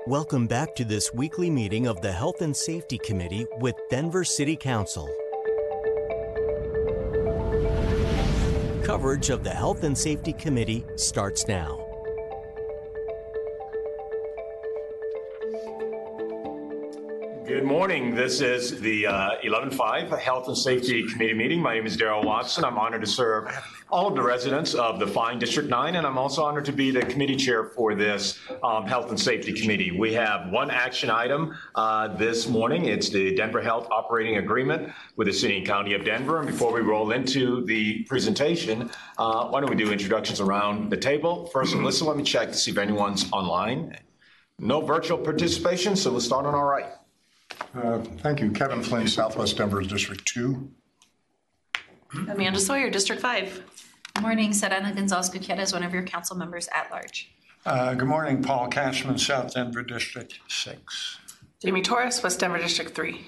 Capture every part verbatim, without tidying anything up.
Welcome back to this weekly meeting of the Health and Safety Committee with Denver City Council. Coverage of the Health and Safety Committee starts now. Good morning. This is the uh, eleven five Health and Safety Committee meeting. My name is Darrell Watson. I'm honored to serve all of the residents of the fine District nine, and I'm also honored to be the committee chair for this um, Health and Safety Committee. We have one action item uh, this morning. It's the Denver Health Operating Agreement with the City and County of Denver. And before we roll into the presentation, uh, why don't we do introductions around the table? First, Melissa, let me check to see if anyone's online. No virtual participation, so we'll start on our right. Uh, thank you. Kevin Flynn, Southwest Denver District two. Amanda Sawyer, District five. Good morning. Serena Gonzalez Gutierrez, one of your council members at large. Uh, good morning. Paul Cashman, South Denver District six. Jamie Torres, West Denver District three.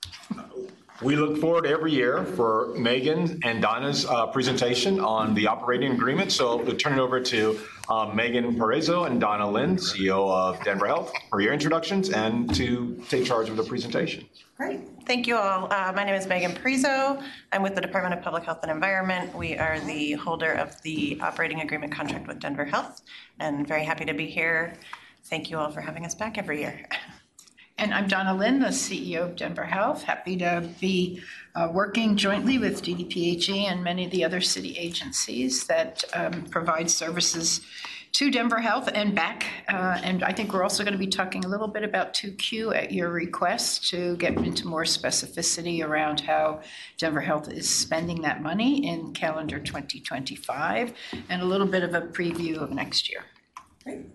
We look forward every year for Megan and Donna's uh, presentation on the operating agreement. So we'll turn it over to uh, Megan Perezzo and Donna Lynn, C E O of Denver Health, for your introductions and to take charge of the presentation. Great. Thank you all. Uh, my name is Megan Perezzo. I'm with the Department of Public Health and Environment. We are the holder of the operating agreement contract with Denver Health, and very happy to be here. Thank you all for having us back every year. And I'm Donna Lynn, the C E O of Denver Health. Happy to be uh, working jointly with D D P H E and many of the other city agencies that um, provide services to Denver Health and back. Uh, and I think we're also going to be talking a little bit about two Q at your request to get into more specificity around how Denver Health is spending that money in calendar twenty twenty-five and a little bit of a preview of next year. Great.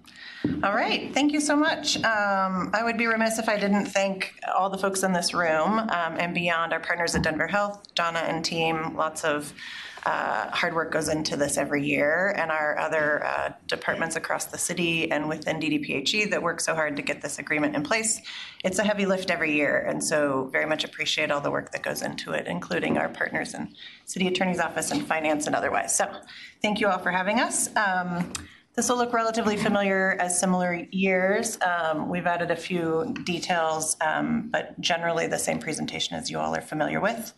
All right, thank you so much. Um, I would be remiss if I didn't thank all the folks in this room um, and beyond, our partners at Denver Health, Donna and team. Lots of uh, hard work goes into this every year, and our other uh, departments across the city and within D D P H E that work so hard to get this agreement in place. It's a heavy lift every year, and so very much appreciate all the work that goes into it, including our partners in City Attorney's Office and Finance and otherwise. So thank you all for having us. Um, This will look relatively familiar as similar years. Um, we've added a few details, um, but generally the same presentation as you all are familiar with.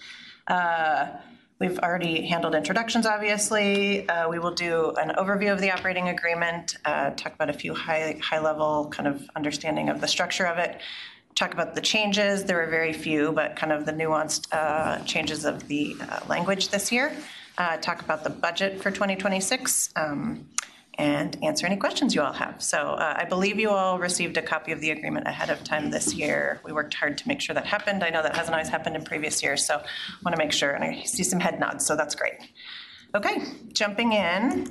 Uh, we've already handled introductions, obviously. Uh, we will do an overview of the operating agreement, uh, talk about a few high, high level kind of understanding of the structure of it, talk about the changes. There were very few, but kind of the nuanced uh, changes of the uh, language this year. Uh, talk about the budget for twenty twenty-six. Um, and answer any questions you all have. So uh, I believe you all received a copy of the agreement ahead of time this year. We worked hard to make sure that happened. I know that hasn't always happened in previous years, so I want to make sure, and I see some head nods, so that's great. Okay, jumping in.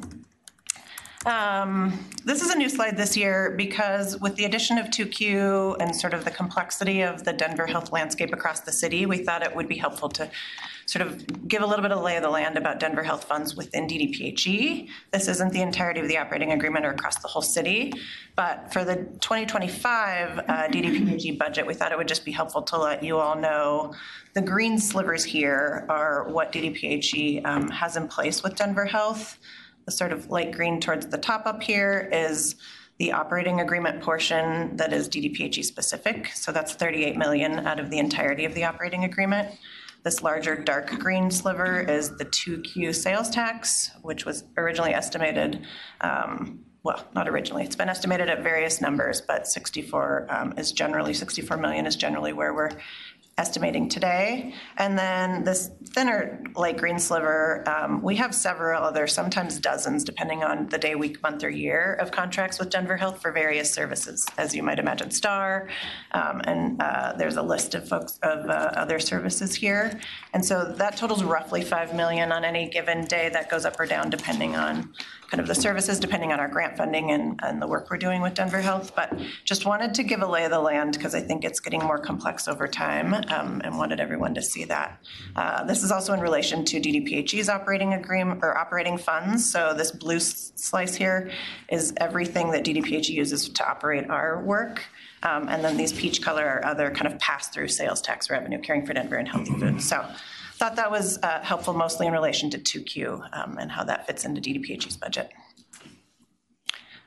Um, this is a new slide this year because with the addition of two Q and sort of the complexity of the Denver Health landscape across the city, we thought it would be helpful to sort of give a little bit of lay of the land about Denver Health funds within D D P H E. This isn't the entirety of the operating agreement or across the whole city, but for the twenty twenty-five uh, D D P H E budget, we thought it would just be helpful to let you all know the green slivers here are what D D P H E um, has in place with Denver Health. The sort of light green towards the top up here is the operating agreement portion that is D D P H E specific. So that's thirty-eight million dollars out of the entirety of the operating agreement. This larger dark green sliver is the two Q sales tax, which was originally estimated, um, well, not originally, it's been estimated at various numbers, but sixty-four um, is generally, sixty-four million is generally where we're estimating today. And then this thinner light green sliver, um, we have several other, sometimes dozens, depending on the day, week, month, or year of contracts with Denver Health for various services, as you might imagine, STAR, um, and uh, there's a list of folks of uh, other services here. And so that totals roughly five million dollars on any given day. That goes up or down depending on kind of the services, depending on our grant funding and, and the work we're doing with Denver Health. But just wanted to give a lay of the land because I think it's getting more complex over time, um, and wanted everyone to see that. Uh, this is also in relation to D D P H E's operating agreement or operating funds. So this blue slice here is everything that D D P H E uses to operate our work. Um, and then these peach color are other kind of pass-through sales tax revenue, Caring for Denver and Healthy Foods. So thought that was uh, helpful mostly in relation to two Q um, and how that fits into D D P H E's budget.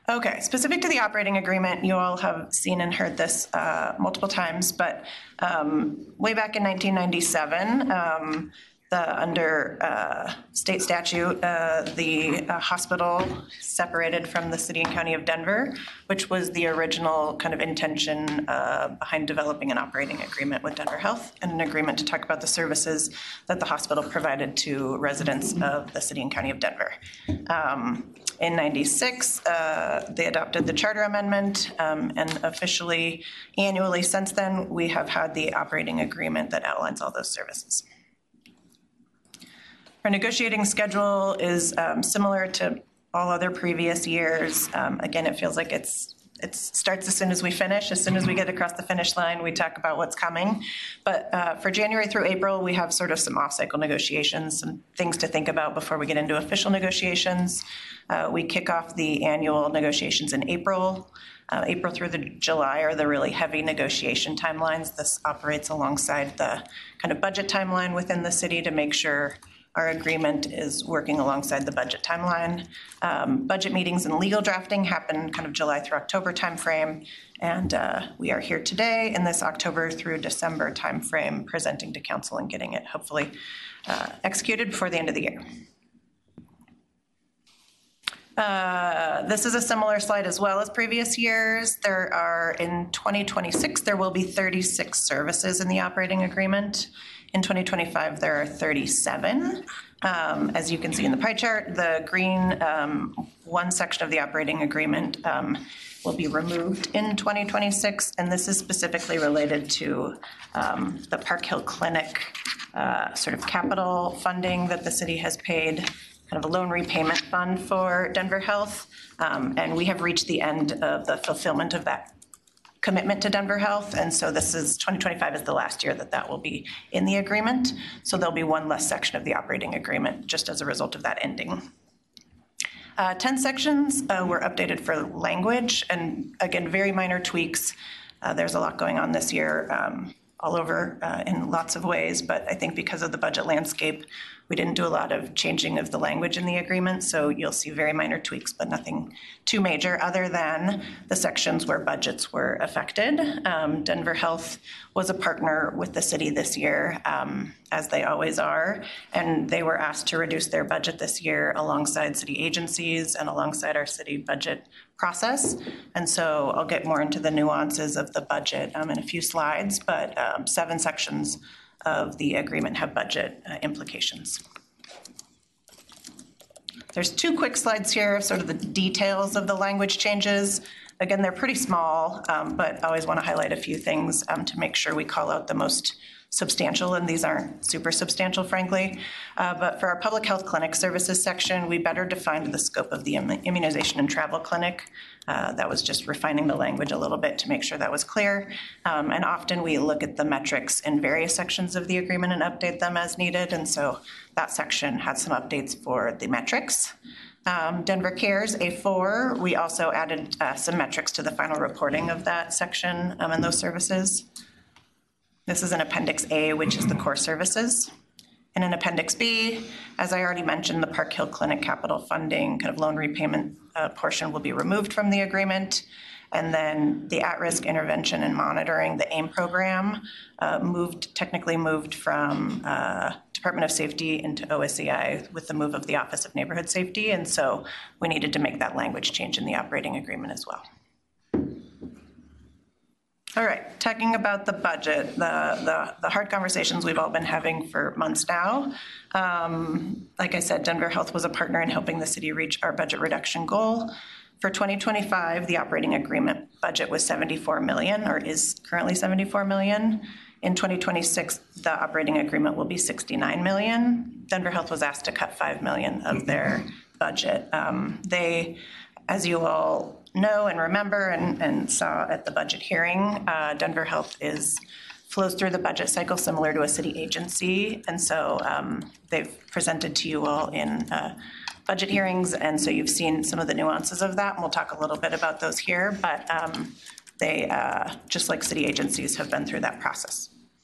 Okay, specific to the operating agreement, you all have seen and heard this uh, multiple times, but um, way back in nineteen ninety-seven, um, the under uh, state statute, uh, the uh, hospital separated from the city and county of Denver, which was the original kind of intention uh, behind developing an operating agreement with Denver Health and an agreement to talk about the services that the hospital provided to residents of the city and county of Denver. Um, in ninety-six, uh, they adopted the charter amendment, um, and officially annually since then, we have had the operating agreement that outlines all those services. Our negotiating schedule is um, similar to all other previous years. Um, again, it feels like it's it starts as soon as we finish. As soon as we get across the finish line, we talk about what's coming. But uh, for January through April, we have sort of some off-cycle negotiations, some things to think about before we get into official negotiations. Uh, we kick off the annual negotiations in April. Uh, April through the July are the really heavy negotiation timelines. This operates alongside the kind of budget timeline within the city to make sure our agreement is working alongside the budget timeline. Um, budget meetings and legal drafting happen kind of July through October timeframe, and uh, we are here today in this October through December timeframe presenting to council and getting it hopefully uh, executed before the end of the year. Uh, this is a similar slide as well as previous years. There are, in twenty twenty-six, there will be thirty-six services in the operating agreement. In twenty twenty-five, there are thirty-seven. Um, as you can see in the pie chart, the green um, one section of the operating agreement um, will be removed in twenty twenty-six, and this is specifically related to um, the Park Hill Clinic uh, sort of capital funding that the city has paid, kind of a loan repayment fund for Denver Health, um, and we have reached the end of the fulfillment of that commitment to Denver Health, and so this is twenty twenty-five is the last year that that will be in the agreement. So there'll be one less section of the operating agreement just as a result of that ending. Uh, ten sections uh, were updated for language, and again, very minor tweaks. Uh, there's a lot going on this year, um, all over uh, in lots of ways, but I think because of the budget landscape, we didn't do a lot of changing of the language in the agreement, so you'll see very minor tweaks, but nothing too major other than the sections where budgets were affected. Um, Denver Health was a partner with the city this year, um, as they always are, and they were asked to reduce their budget this year alongside city agencies and alongside our city budget process. And so I'll get more into the nuances of the budget um, in a few slides, but um, seven sections of the agreement have budget uh, implications. There's two quick slides here of sort of the details of the language changes. Again, they're pretty small, um, but I always want to highlight a few things um, to make sure we call out the most substantial, and these aren't super substantial, frankly. Uh, but for our public health clinic services section, we better defined the scope of the immunization and travel clinic. Uh, that was just refining the language a little bit to make sure that was clear. Um, and often we look at the metrics in various sections of the agreement and update them as needed. And so that section had some updates for the metrics. Um, Denver Cares, A four, we also added uh, some metrics to the final reporting of that section um, and those services. This is in Appendix A, which is the core services. And in Appendix B, as I already mentioned, the Park Hill Clinic capital funding kind of loan repayment uh, portion will be removed from the agreement. And then the at-risk intervention and monitoring, the AIM program, uh, moved, technically moved from uh, Department of Safety into O S C I with the move of the Office of Neighborhood Safety. And so we needed to make that language change in the operating agreement as well. All right, talking about the budget, the, the, the hard conversations we've all been having for months now. Um, like I said, Denver Health was a partner in helping the city reach our budget reduction goal. For twenty twenty-five, the operating agreement budget was seventy-four million dollars, or is currently seventy-four million dollars. In twenty twenty-six, the operating agreement will be sixty-nine million dollars. Denver Health was asked to cut five million dollars of their budget. Um, they, as you all know and remember and, and saw at the budget hearing, uh, Denver Health is flows through the budget cycle similar to a city agency. And so um, they've presented to you all in uh, budget hearings. And so you've seen some of the nuances of that. And we'll talk a little bit about those here. But um, they, uh, just like city agencies, have been through that process.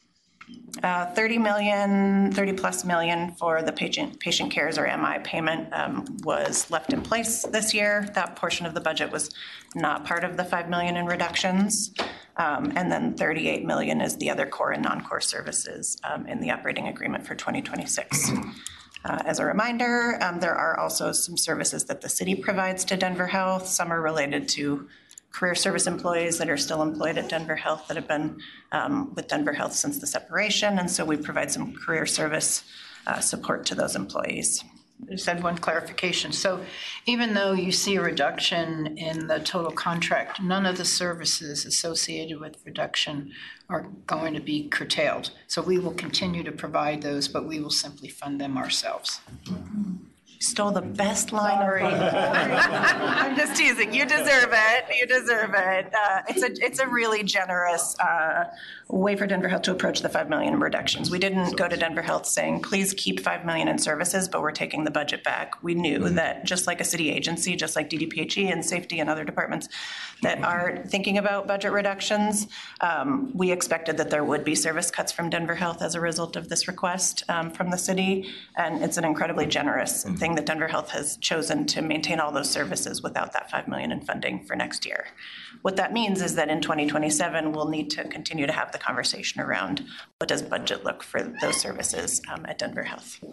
Uh, thirty million, thirty plus million for the patient patient cares or M I payment um, was left in place this year. That portion of the budget was not part of the five million in reductions. Um, and then thirty-eight million is the other core and non-core services um, in the operating agreement for twenty twenty-six. Uh, as a reminder, um, there are also some services that the city provides to Denver Health. Some are related to career service employees that are still employed at Denver Health that have been um, with Denver Health since the separation. And so we provide some career service uh, support to those employees. I just had one clarification. So even though you see a reduction in the total contract, none of the services associated with reduction are going to be curtailed. So we will continue to provide those, but we will simply fund them ourselves. Stole the best line of I'm just teasing. You deserve it. You deserve it. Uh, it's a it's a really generous uh, way for Denver Health to approach the five million in reductions. We didn't go to Denver Health saying, please keep five million in services, but we're taking the budget back. We knew mm-hmm. that just like a city agency, just like D D P H E and safety and other departments that are thinking about budget reductions, um, we expected that there would be service cuts from Denver Health as a result of this request um, from the city. And it's an incredibly generous mm-hmm. thing that Denver Health has chosen to maintain all those services without that five million dollars in funding for next year. What that means is that in twenty twenty-seven, we'll need to continue to have the conversation around what does budget look for those services um, at Denver Health.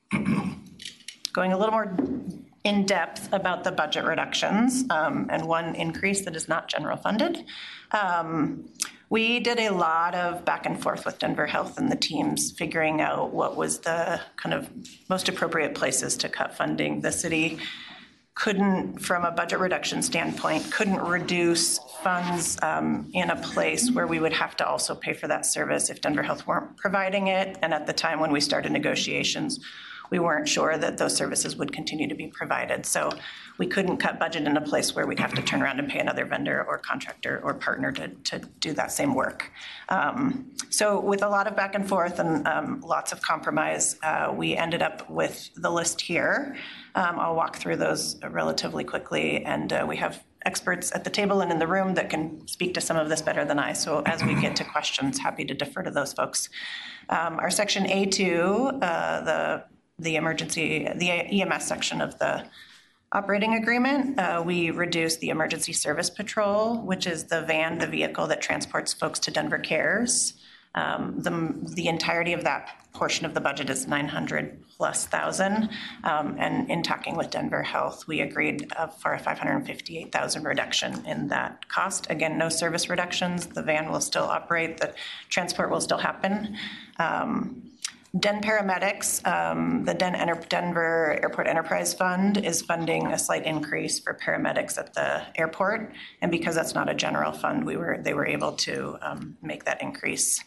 Going a little more in depth about the budget reductions um, and one increase that is not general funded. Um, We did a lot of back and forth with Denver Health and the teams figuring out what was the kind of most appropriate places to cut funding. The city couldn't, from a budget reduction standpoint, couldn't reduce funds um, in a place where we would have to also pay for that service if Denver Health weren't providing it. And at the time when we started negotiations, we weren't sure that those services would continue to be provided. So we couldn't cut budget in a place where we'd have to turn around and pay another vendor or contractor or partner to, to do that same work. Um, so with a lot of back and forth and um, lots of compromise, uh, we ended up with the list here. Um, I'll walk through those relatively quickly, and uh, we have experts at the table and in the room that can speak to some of this better than I. So as we get to questions, happy to defer to those folks. Um, our section A two, uh, the the emergency, the E M S section of the operating agreement, uh, we reduced the emergency service patrol, which is the van, the vehicle that transports folks to Denver Cares. Um, the, the entirety of that portion of the budget is nine hundred plus thousand. Um, and in talking with Denver Health, we agreed uh, for a five hundred fifty-eight thousand reduction in that cost. Again, no service reductions. The van will still operate. The transport will still happen. Um, Den Paramedics, um, the Den Enter- Denver Airport Enterprise Fund is funding a slight increase for paramedics at the airport. And because that's not a general fund, we were they were able to um, make that increase.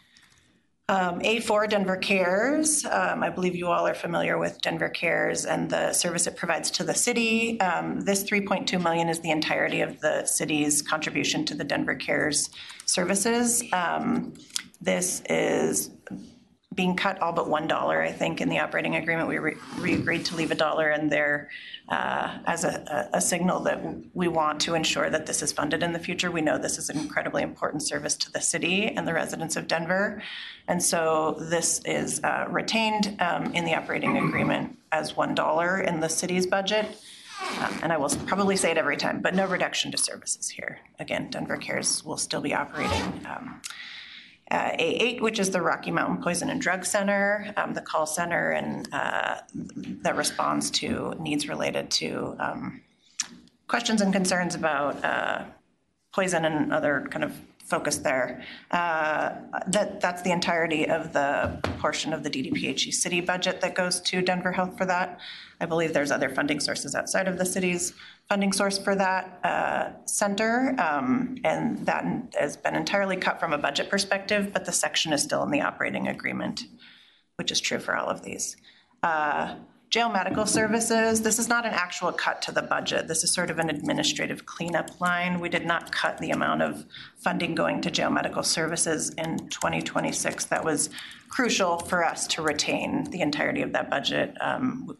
Um, A four, Denver Cares. Um, I believe you all are familiar with Denver Cares and the service it provides to the city. Um, this three point two million dollars is the entirety of the city's contribution to the Denver Cares services. Um, this is being cut all but one dollar, I think, in the operating agreement. We, re- we agreed to leave a dollar in there uh, as a, a, a signal that we want to ensure that this is funded in the future. We know this is an incredibly important service to the city and the residents of Denver. And so this is uh, retained um, in the operating agreement as one dollar in the city's budget. Um, and I will probably say it every time, but no reduction to services here. Again, Denver Cares will still be operating um, Uh, A eight, which is the Rocky Mountain Poison and Drug Center, um, the call center, and uh, that responds to needs related to um, questions and concerns about uh, poison and other kind of focus there. Uh, that that's the entirety of the portion of the D D P H E city budget that goes to Denver Health for that. I believe there's other funding sources outside of the city's funding source for that uh, center, um, and that has been entirely cut from a budget perspective, but the section is still in the operating agreement, which is true for all of these. Uh, jail medical services, this is not an actual cut to the budget. This is sort of an administrative cleanup line. We did not cut the amount of funding going to jail medical services in twenty twenty-six. That was crucial for us to retain the entirety of that budget. Um,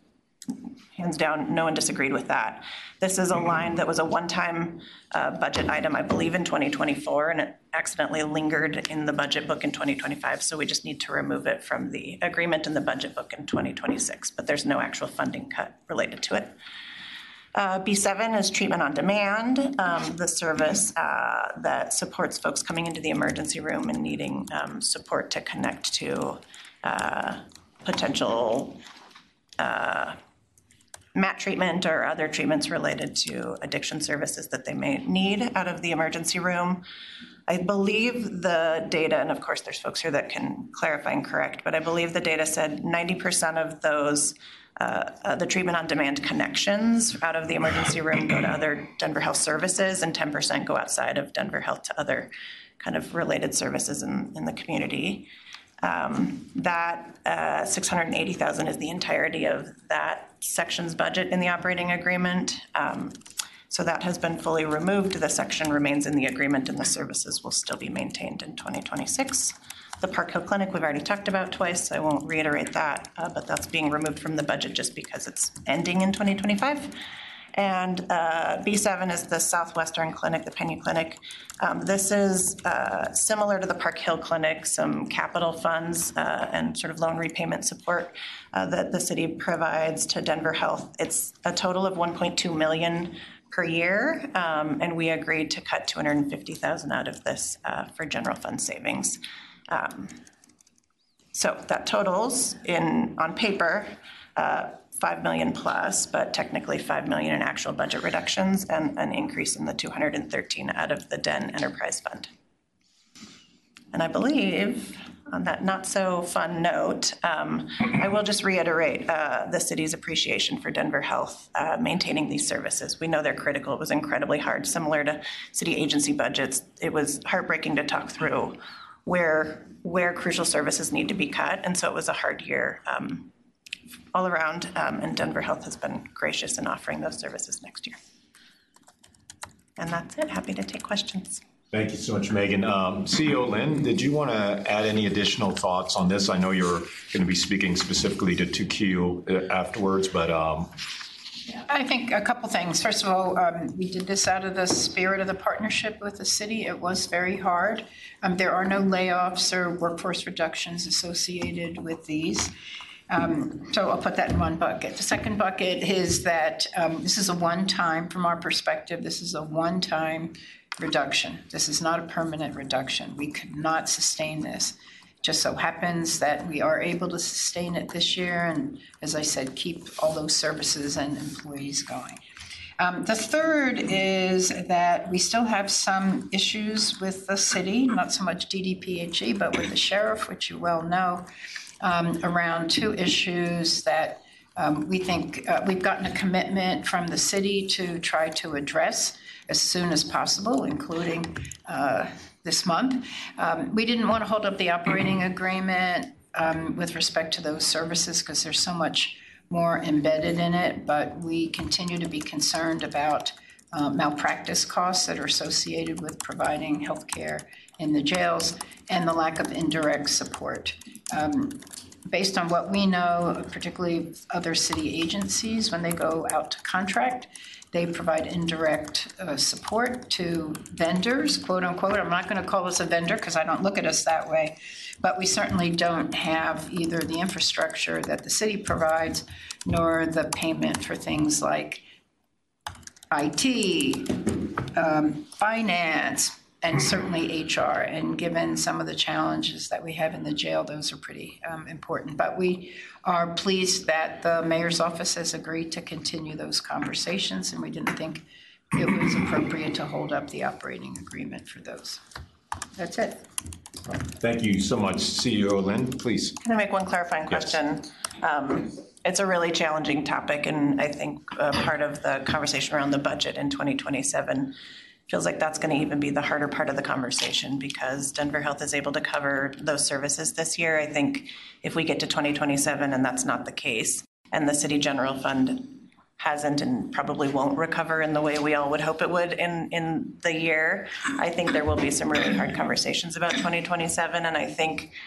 hands down, no one disagreed with that. This is a line that was a one-time uh, budget item, I believe, in twenty twenty-four, and it accidentally lingered in the budget book in twenty twenty-five, so we just need to remove it from the agreement in the budget book in twenty twenty-six, but there's no actual funding cut related to it. Uh, B seven is treatment on demand, um, the service uh, that supports folks coming into the emergency room and needing um, support to connect to uh, potential uh, M A T treatment or other treatments related to addiction services that they may need out of the emergency room. I believe the data, and of course there's folks here that can clarify and correct, but I believe the data said ninety percent of those Uh, uh, the treatment on demand connections out of the emergency room go to other Denver Health services, and ten percent go outside of Denver Health to other kind of related services in, in the community. Um, that uh, six hundred eighty thousand dollars is the entirety of that section's budget in the operating agreement. Um, so that has been fully removed. The section remains in the agreement, and the services will still be maintained in twenty twenty-six. The Park Hill Clinic we've already talked about twice, so I won't reiterate that, uh, but that's being removed from the budget just because it's ending in twenty twenty-five. And uh, B seven is the Southwestern Clinic, the Pena Clinic. Um, this is uh, similar to the Park Hill Clinic, some capital funds uh, and sort of loan repayment support uh, that the city provides to Denver Health. It's a total of one point two million dollars per year, um, and we agreed to cut two hundred fifty thousand dollars out of this uh, for general fund savings. Um, so that totals in on paper uh, five million plus, but technically five million in actual budget reductions and an increase in the two hundred thirteen out of the D E N Enterprise Fund. And I believe on that not so fun note, um, I will just reiterate uh, the city's appreciation for Denver Health uh, maintaining these services. We know they're critical. It was incredibly hard, similar to city agency budgets. It was heartbreaking to talk through where where crucial services need to be cut. And so it was a hard year um, all around, um, and Denver Health has been gracious in offering those services next year. And that's it. Happy to take questions. Thank you so much, Megan. Um, C E O Lynn, did you want to add any additional thoughts on this? I know you're going to be speaking specifically to two Q afterwards, but um, I think a couple things. First of all, um, we did this out of the spirit of the partnership with the city. It was very hard. Um, there are no layoffs or workforce reductions associated with these. Um, so I'll put that in one bucket. The second bucket is that um, this is a one-time, from our perspective, this is a one-time reduction. This is not a permanent reduction. We could not sustain this. Just so happens that we are able to sustain it this year and, as I said, keep all those services and employees going. Um, the third is that we still have some issues with the city, not so much D D P H E, but with the sheriff, which you well know, um, around two issues that um, we think uh, we've gotten a commitment from the city to try to address as soon as possible, including uh, this month. Um, we didn't want to hold up the operating agreement um, with respect to those services because there's so much more embedded in it, but we continue to be concerned about uh, malpractice costs that are associated with providing health care in the jails and the lack of indirect support. Um, based on what we know, particularly other city agencies, when they go out to contract, they provide indirect uh, support to vendors, quote unquote. I'm not going to call us a vendor because I don't look at us that way, but we certainly don't have either the infrastructure that the city provides nor the payment for things like I T, um, finance, and certainly H R. And given some of the challenges that we have in the jail, those are pretty um, important. But we are pleased that the mayor's office has agreed to continue those conversations, and we didn't think it was appropriate to hold up the operating agreement for those. That's it. Thank you so much, C E O Lynn. Please. Can I make one clarifying question? Yes. Um, it's a really challenging topic, and I think uh, part of the conversation around the budget in twenty twenty-seven feels like that's going to even be the harder part of the conversation because Denver Health is able to cover those services this year. I think if we get to twenty twenty-seven and that's not the case, and the city general fund hasn't and probably won't recover in the way we all would hope it would in, in the year, I think there will be some really hard conversations about twenty twenty-seven. And I think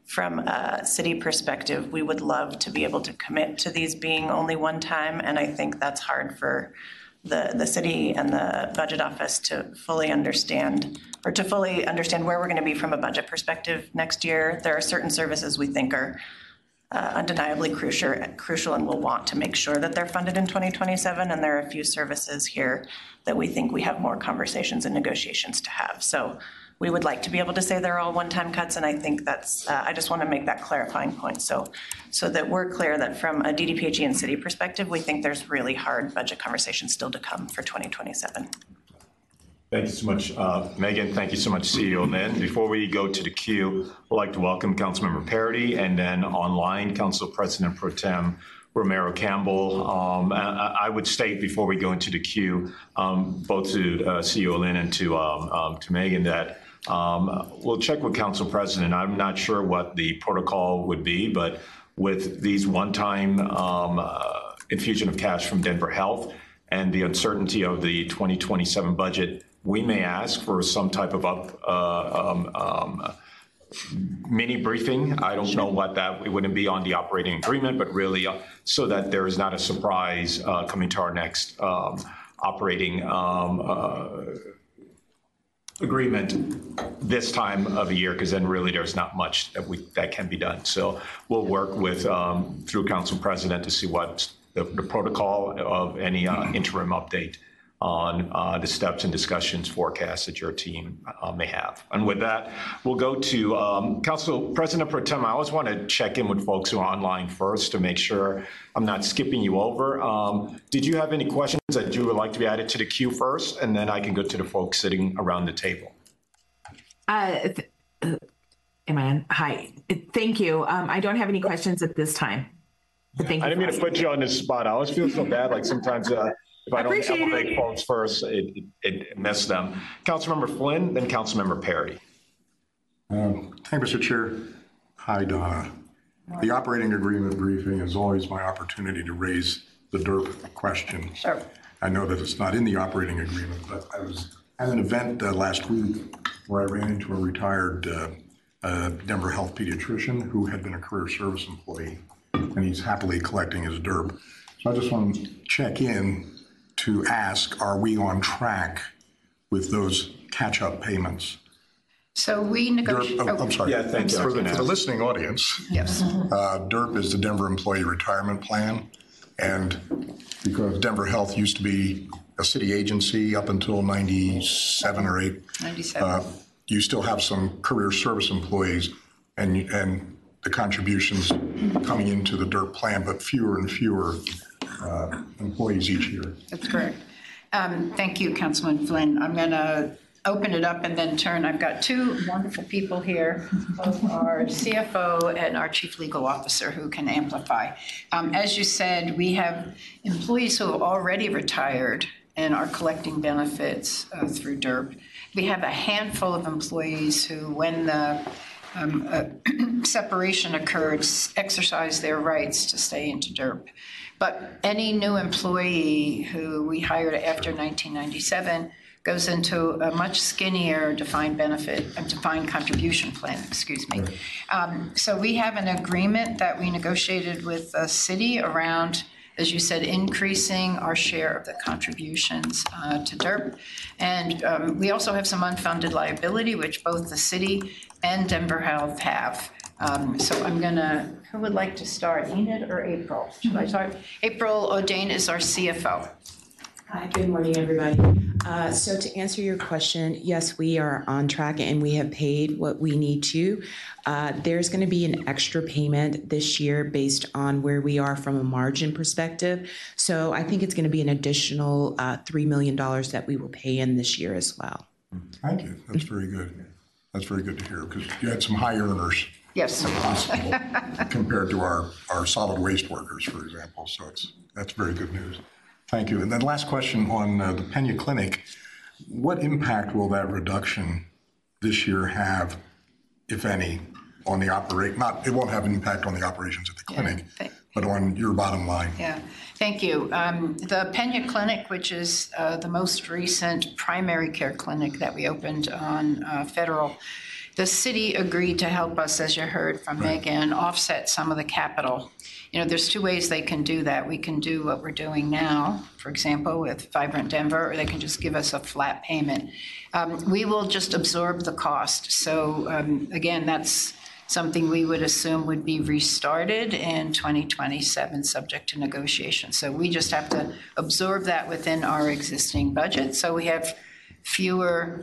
from a city perspective, we would love to be able to commit to these being only one time, and I think that's hard for the, the city and the budget office to fully understand, or to fully understand where we're going to be from a budget perspective next year. There are certain services we think are uh, undeniably crucial, crucial and we'll want to make sure that they're funded in twenty twenty-seven, and there are a few services here that we think we have more conversations and negotiations to have. So we would like to be able to say they're all one-time cuts, and I think that's, uh, I just want to make that clarifying point so, so that we're clear that from a D D P H E and city perspective, we think there's really hard budget conversations still to come for twenty twenty-seven. Thank you so much, uh, Megan. Thank you so much, C E O Lynn. Before we go to the queue, I'd like to welcome Councilmember Parity, and then online, Council President Pro Tem Romero Campbell. Um, I, I would state before we go into the queue, um, both to uh, C E O Lynn and to, um, um, to Megan, that Um, we'll check with Council President. I'm not sure what the protocol would be, but with these one-time um, uh, infusion of cash from Denver Health and the uncertainty of the twenty twenty-seven budget, we may ask for some type of up, uh, um, um, mini briefing. I don't know what that, it wouldn't be on the operating agreement, but really uh, so that there is not a surprise uh, coming to our next um, operating um, uh, agreement this time of the year, because then really there's not much that we that can be done. So we'll work with um, through Council President to see what the, the protocol of any uh, interim update on uh, the steps and discussions forecasts that your team uh, may have. And with that, we'll go to um, Council President Pro Tem. I always want to check in with folks who are online first to make sure I'm not skipping you over. Um, did you have any questions that you would like to be added to the queue first? And then I can go to the folks sitting around the table. Uh, th- uh, am I on? Hi, thank you. Um, I don't have any questions at this time. Thank you. I didn't mean to put you on this spot. I always feel so bad, like sometimes uh, if I don't elevate folks first, it, it, it messes them. Councilmember Flynn, then Councilmember Perry. Um, thank you, Mister Chair. Hi, Donna. The operating agreement briefing is always my opportunity to raise the D E R P question. Sure. I know that it's not in the operating agreement, but I was at an event uh, last week where I ran into a retired uh, uh, Denver Health pediatrician who had been a career service employee, and he's happily collecting his D E R P. So I just want to check in to ask, are we on track with those catch-up payments? So we negotiate. Oh, I'm sorry. Yeah, thank you. For the, for the listening audience, Yes. uh, D E R P is the Denver Employee Retirement Plan. And because Denver Health used to be a city agency up until ninety-seven or eight, ninety-seven. Uh, you still have some career service employees and, and the contributions coming into the D E R P plan, but fewer and fewer uh, employees each year. That's correct. Um, thank you, Councilman Flynn. I'm going to open it up and then turn. I've got two wonderful people here, both our C F O and our Chief Legal Officer, who can amplify. Um, as you said, we have employees who have already retired and are collecting benefits uh, through D E R P. We have a handful of employees who, when the um, uh, separation occurred, exercised their rights to stay into D E R P. But any new employee who we hired after nineteen ninety-seven goes into a much skinnier defined benefit, a defined contribution plan, excuse me. Right. Um, so we have an agreement that we negotiated with the city around, as you said, increasing our share of the contributions uh, to D E R P. And um, we also have some unfunded liability, which both the city and Denver Health have. Um, so I'm gonna, who would like to start, Enid or April? Should I start? April O'Dane is our C F O. Hi, good morning, everybody. Uh, so to answer your question, yes, we are on track and we have paid what we need to. Uh, there's going to be an extra payment this year based on where we are from a margin perspective. So I think it's going to be an additional uh, three million dollars that we will pay in this year as well. Thank you. That's very good. That's very good to hear, because you had some high earners. Yes. Compared to our, our solid waste workers, for example. So it's that's very good news. Thank you. And then last question on uh, the Pena Clinic. What impact will that reduction this year have, if any, on the operate? Not, it won't have an impact on the operations at the clinic, yeah, but on your bottom line. Yeah, thank you. Um, the Pena Clinic, which is uh, the most recent primary care clinic that we opened on uh, Federal, the city agreed to help us, as you heard from Megan, offset some of the capital. You know, there's two ways they can do that. We can do what we're doing now, for example, with Vibrant Denver, or they can just give us a flat payment. Um, we will just absorb the cost. So um, again, that's something we would assume would be restarted in twenty twenty-seven, subject to negotiation. So we just have to absorb that within our existing budget. So we have fewer,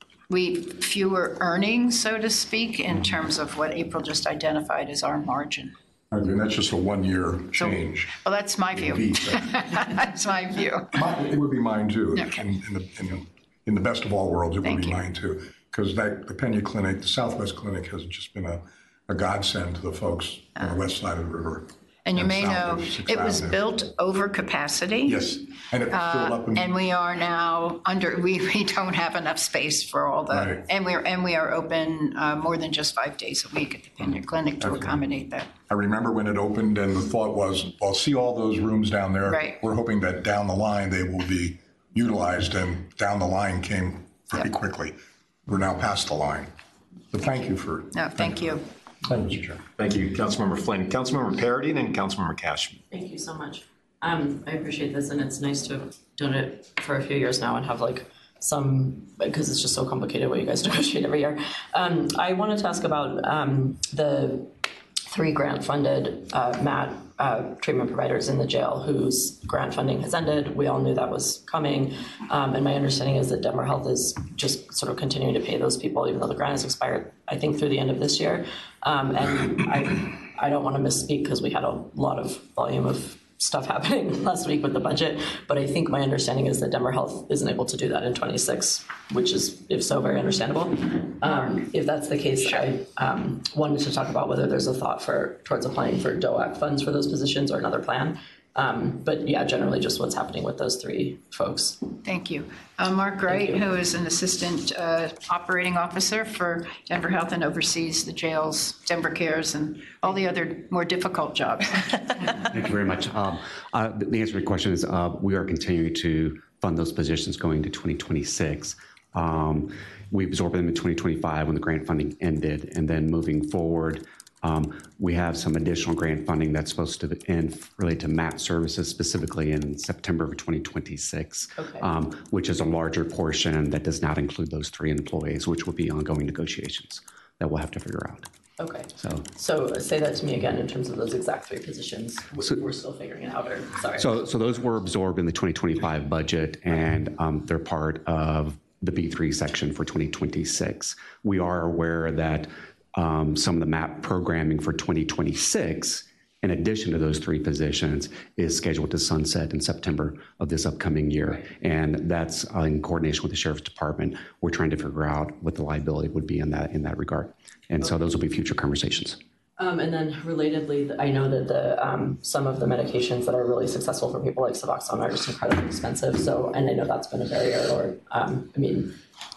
we fewer earnings, so to speak, in terms of what April just identified as our margin. I mean, that's just a one-year change. Well, that's my view. That's my view. My- It would be mine too. Okay. In, in, the, in, the, in the best of all worlds, it would Thank be you. mine too. Because that the Pena Clinic, the Southwest Clinic, has just been a, a godsend to the folks on the west side of the river. And you may south know, of Sixth it was Avenue. built over capacity. Yes, and it was filled up. Uh, And we are now under, we, we don't have enough space for all the, Right. and we're, and we are open uh, more than just five days a week at the Pena Clinic to accommodate that. I remember when it opened, and the thought was, well, see all those rooms down there. Right. We're hoping that down the line they will be utilized, and down the line came very Yep. quickly. We're now past the line. But thank you for. No, thank you. Thank you, Mister Chair. Thank you, Councilmember Flynn. Councilmember Parity, and then Councilmember Cashman. Thank you so much. Um, I appreciate this, and it's nice to have done it for a few years now and have like some, because it's just so complicated what you guys negotiate every year. Um, I wanted to ask about um, the three grant-funded uh, M A T uh, treatment providers in the jail whose grant funding has ended. We all knew that was coming, um, and my understanding is that Denver Health is just sort of continuing to pay those people, even though the grant has expired, I think, through the end of this year. Um, and I, I don't want to misspeak because we had a lot of volume of stuff happening last week with the budget, but I think my understanding is that Denver Health isn't able to do that in twenty-six, which is, if so, very understandable. Um, if that's the case, I um, wanted to talk about whether there's a thought for towards applying for D O A C funds for those positions or another plan. Um, but yeah, generally just what's happening with those three folks. Thank you. Uh, Mark Wright, who is an assistant uh, operating officer for Denver Health and oversees the jails, Denver Cares, and all the other more difficult jobs. Thank you very much. Um, uh, the answer to your question is uh, we are continuing to fund those positions going to twenty twenty-six. Um, we absorbed them in twenty twenty-five when the grant funding ended, and then moving forward, Um, we have some additional grant funding that's supposed to end related to M A T services, specifically in September of twenty twenty-six, Okay. um, which is a larger portion that does not include those three employees, which will be ongoing negotiations that we'll have to figure out. Okay. So, So say that to me again in terms of those exact three positions. So- We're still figuring it out, or sorry. so, so those were absorbed in the twenty twenty-five budget, and um, they're part of the B three section for twenty twenty-six. We are aware that Um, some of the M A P programming for twenty twenty-six, in addition to those three positions, is scheduled to sunset in September of this upcoming year. And that's uh, in coordination with the Sheriff's Department. We're trying to figure out what the liability would be in that in that regard. And so those will be future conversations. Um, and then relatedly, I know that the um, some of the medications that are really successful for people like Suboxone are just incredibly expensive. So, and I know that's been a barrier, or um, I mean,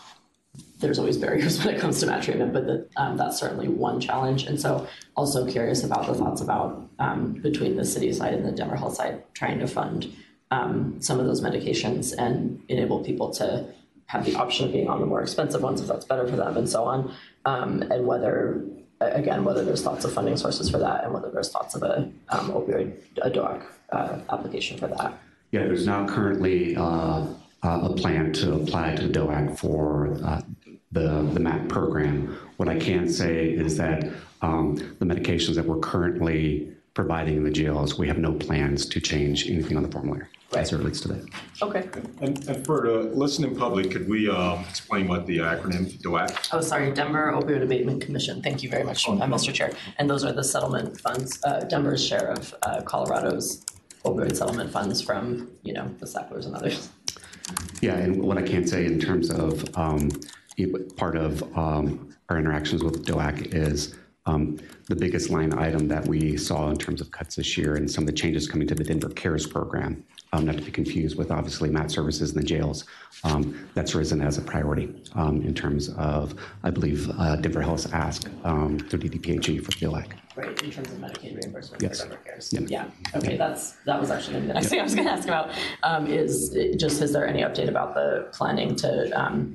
there's always barriers when it comes to M A T treatment, but the, um, that's certainly one challenge. And so also curious about the thoughts about um, between the city side and the Denver Health side, trying to fund um, some of those medications and enable people to have the option of being on the more expensive ones if that's better for them and so on. Um, and whether, again, whether there's thoughts of funding sources for that and whether there's thoughts of a um, opioid, a D O A C uh, application for that. Yeah, there's not currently uh, a plan to apply to D O A C for uh, the, the M A T program. What I can say is that um, the medications that we're currently providing in the jails, we have no plans to change anything on the formulary as it relates to that. Okay. And, and for the listening public, could we uh, explain what the acronym D O A C? Oh, sorry, Denver Opioid Abatement Commission. Thank you very much, uh, Mister Chair. And those are the settlement funds, uh, Denver's share of uh, Colorado's opioid settlement funds from, you know, the Sacklers and others. Yeah, and what I can say in terms of um, part of um, our interactions with D O A C is um, the biggest line item that we saw in terms of cuts this year and some of the changes coming to the Denver Cares program, um, not to be confused with obviously M A T services in the jails, um, that's risen as a priority um, in terms of, I believe, uh, Denver Health's ask um, through D D P H E for D O A C. Right, in terms of Medicaid reimbursement Yes. for Denver Cares. Yeah. Yeah, okay, that's, that was actually gonna be the next thing I was gonna ask about, um, is it- just, is there any update about the planning to um,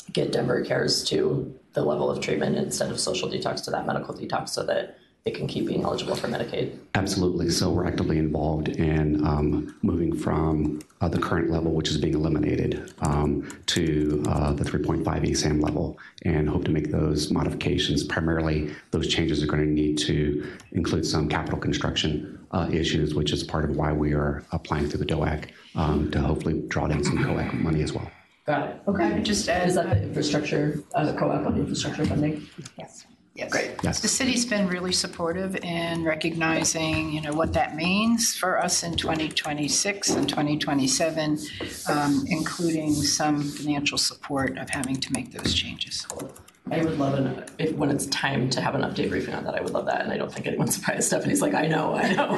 get Denver Cares to the level of treatment instead of social detox to that medical detox so that they can keep being eligible for Medicaid? Absolutely. So we're actively involved in um, moving from uh, the current level, which is being eliminated, um, to uh, the three point five A S A M level, and hope to make those modifications. Primarily, those changes are going to need to include some capital construction uh, issues, which is part of why we are applying through the D O A C um, to hopefully draw down some C O A C money as well. Got it. Okay. Just add, is that the infrastructure, uh, C O A C on infrastructure funding? Yes. Yes. Great. Yes. The city's been really supportive in recognizing, you know, what that means for us in twenty twenty-six and twenty twenty-seven, um, including some financial support of having to make those changes. I would love an, if when it's time to have an update briefing on that, I would love that. And I don't think anyone's surprised. Stephanie's like, I know, I know.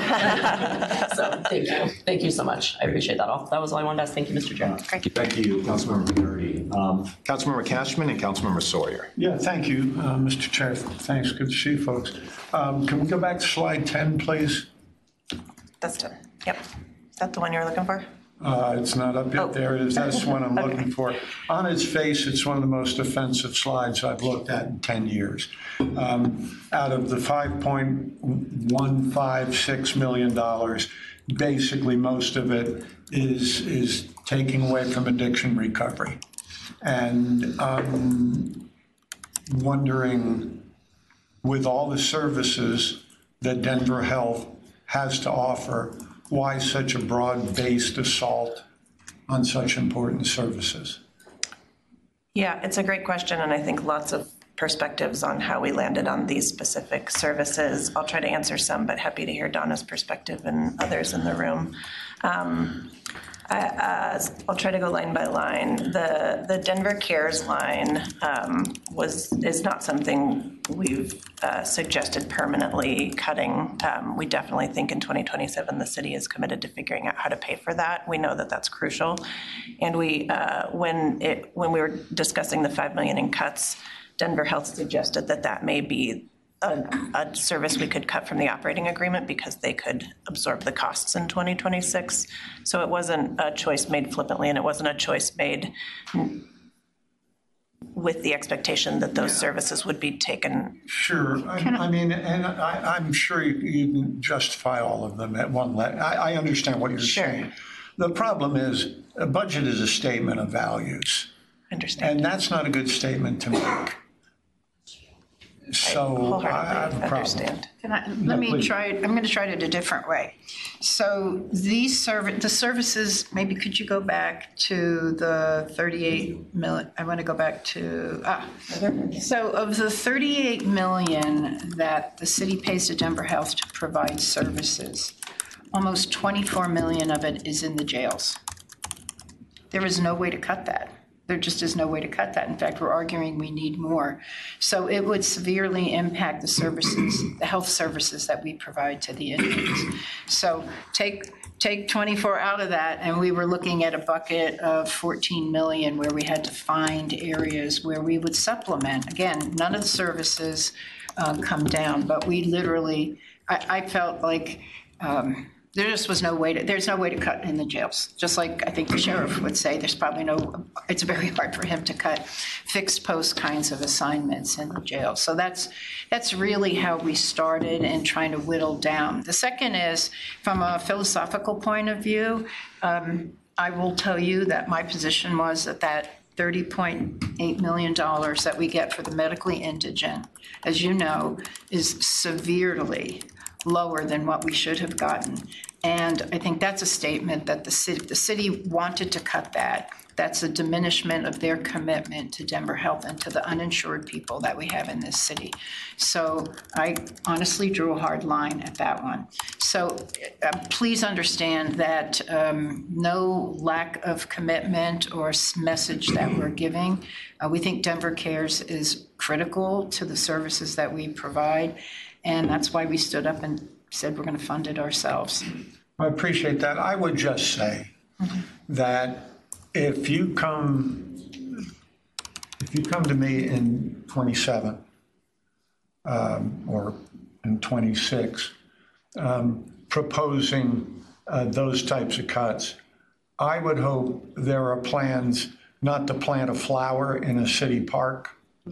So thank you. Thank you so much. I appreciate that all. That was all I wanted to ask. Thank you, Mister Chair. Thank you, thank you Councilmember McCurdy. Um, Councilmember Cashman and Councilmember Sawyer. Yeah, thank you, uh, Mister Chair. Thanks. Good to see you folks. Um, can we go back to slide ten, please? That's done. Yep. Is that the one you're looking for? Uh, it's not up yet. Oh. There it is. That's what I'm Okay. looking for. On its face, it's one of the most offensive slides I've looked at in ten years. Um, out of the five point one five six million dollars, basically most of it is, is taking away from addiction recovery. And um, wondering, with all the services that Denver Health has to offer, why such a broad-based assault on such important services? Yeah, it's a great question, and I think lots of perspectives on how we landed on these specific services. I'll try to answer some, but happy to hear Donna's perspective and others in the room. Um, I, uh, I'll try to go line by line. The the Denver Cares line um, was is not something we've uh, suggested permanently cutting. Um, we definitely think in twenty twenty-seven the city is committed to figuring out how to pay for that. We know that that's crucial, and we uh, when it when we were discussing the five million in cuts, Denver Health suggested that that may be a, a service we could cut from the operating agreement because they could absorb the costs in twenty twenty-six. So it wasn't a choice made flippantly, and it wasn't a choice made with the expectation that those services would be taken. Sure. I, I mean, and I, I'm sure you, you can justify all of them at one level. I, I understand what you're Sure. saying. The problem is a budget is a statement of values. Understand. And that's not a good statement to make. So I, wholeheartedly I have a problem. understand. Can I, Yeah, let me please. try it, I'm going to try it a different way. So these serv, the services, maybe could you go back to the thirty-eight million, I want to go back to, ah. So of the thirty-eight million that the city pays to Denver Health to provide services, almost twenty-four million of it is in the jails. There is no way to cut that. There just is no way to cut that. In fact, we're arguing we need more. So it would severely impact the services, the health services that we provide to the inmates. So take take twenty-four out of that, and we were looking at a bucket of fourteen million where we had to find areas where we would supplement. Again, none of the services um, come down, but we literally, I, I felt like um, there just was no way to, there's no way to cut in the jails. Just like I think the sheriff would say, there's probably no, it's very hard for him to cut fixed post kinds of assignments in the jail. So that's, that's really how we started in trying to whittle down. The second is from a philosophical point of view, um, I will tell you that my position was that that thirty point eight million dollars that we get for the medically indigent, as you know, is severely lower than what we should have gotten. And I think that's a statement that the city, the city wanted to cut that. That's a diminishment of their commitment to Denver Health and to the uninsured people that we have in this city. So I honestly drew a hard line at that one. So uh, please understand that um, no lack of commitment or message that we're giving. Uh, we think Denver Cares is critical to the services that we provide. And that's why we stood up and said we're going to fund it ourselves. I appreciate that. I would just say mm-hmm. that if you come, if you come to me in twenty-seven um, or in twenty-six, um, proposing uh, those types of cuts, I would hope there are plans not to plant a flower in a city park.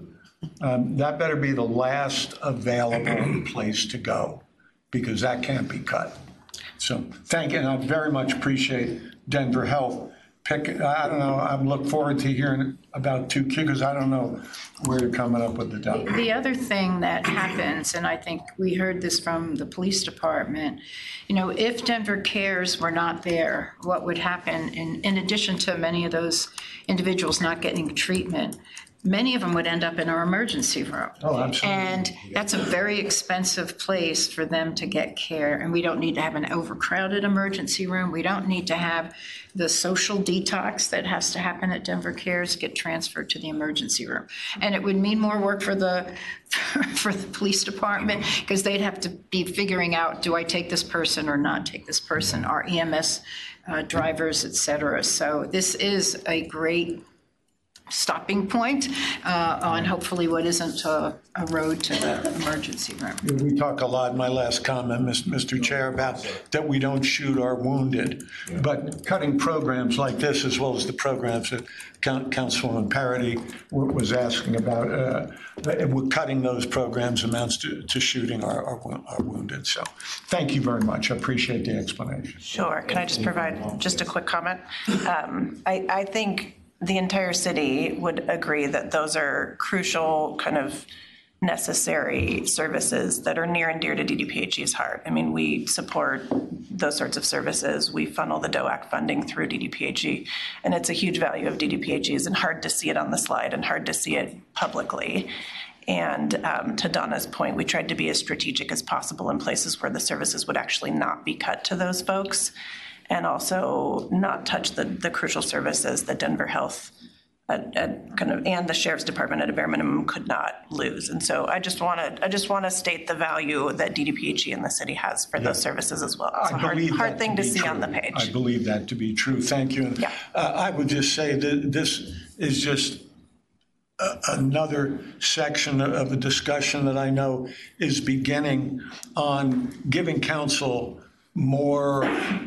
Um, that better be the last available place to go, because that can't be cut. So thank you, and I very much appreciate Denver Health. Pick, I don't know, I look forward to hearing about two Q, because I don't know where you're coming up with the dollar. The other thing that happens, and I think we heard this from the police department, you know, if Denver Cares were not there, what would happen, in, in addition to many of those individuals not getting treatment, many of them would end up in our emergency room. Oh, absolutely. And that's a very expensive place for them to get care. And we don't need to have an overcrowded emergency room. We don't need to have the social detox that has to happen at Denver Cares get transferred to the emergency room. And it would mean more work for the for the police department, because they'd have to be figuring out, do I take this person or not take this person, our E M S uh, drivers, et cetera. So this is a great stopping point uh, on hopefully what isn't a, a road to the emergency room. We talk a lot in my last comment, Mister Chair, about that we don't shoot our wounded. But cutting programs like this, as well as the programs that Councilwoman Parity was asking about, uh, we're cutting those programs amounts to, to shooting our, our, our wounded. So thank you very much. I appreciate the explanation. Sure. Can I just provide just a quick comment? Um, I, I think the entire city would agree that those are crucial, kind of necessary services that are near and dear to D D P H E's heart. I mean, we support those sorts of services. We funnel the D O A C funding through D D P H E, and it's a huge value of D D P H E's, and hard to see it on the slide and hard to see it publicly. And um, to Donna's point, we tried to be as strategic as possible in places where the services would actually not be cut to those folks, and also not touch the, the crucial services that Denver Health at, at kind of and the Sheriff's Department at a bare minimum could not lose. And so I just want to I just want to state the value that D D P H E and the city has for yeah. those services as well. It's I a hard, believe hard thing to, to see true. on the page. I believe that to be true. Thank you. And, yeah. uh, I would just say that this is just a, another section of the discussion that I know is beginning on giving council more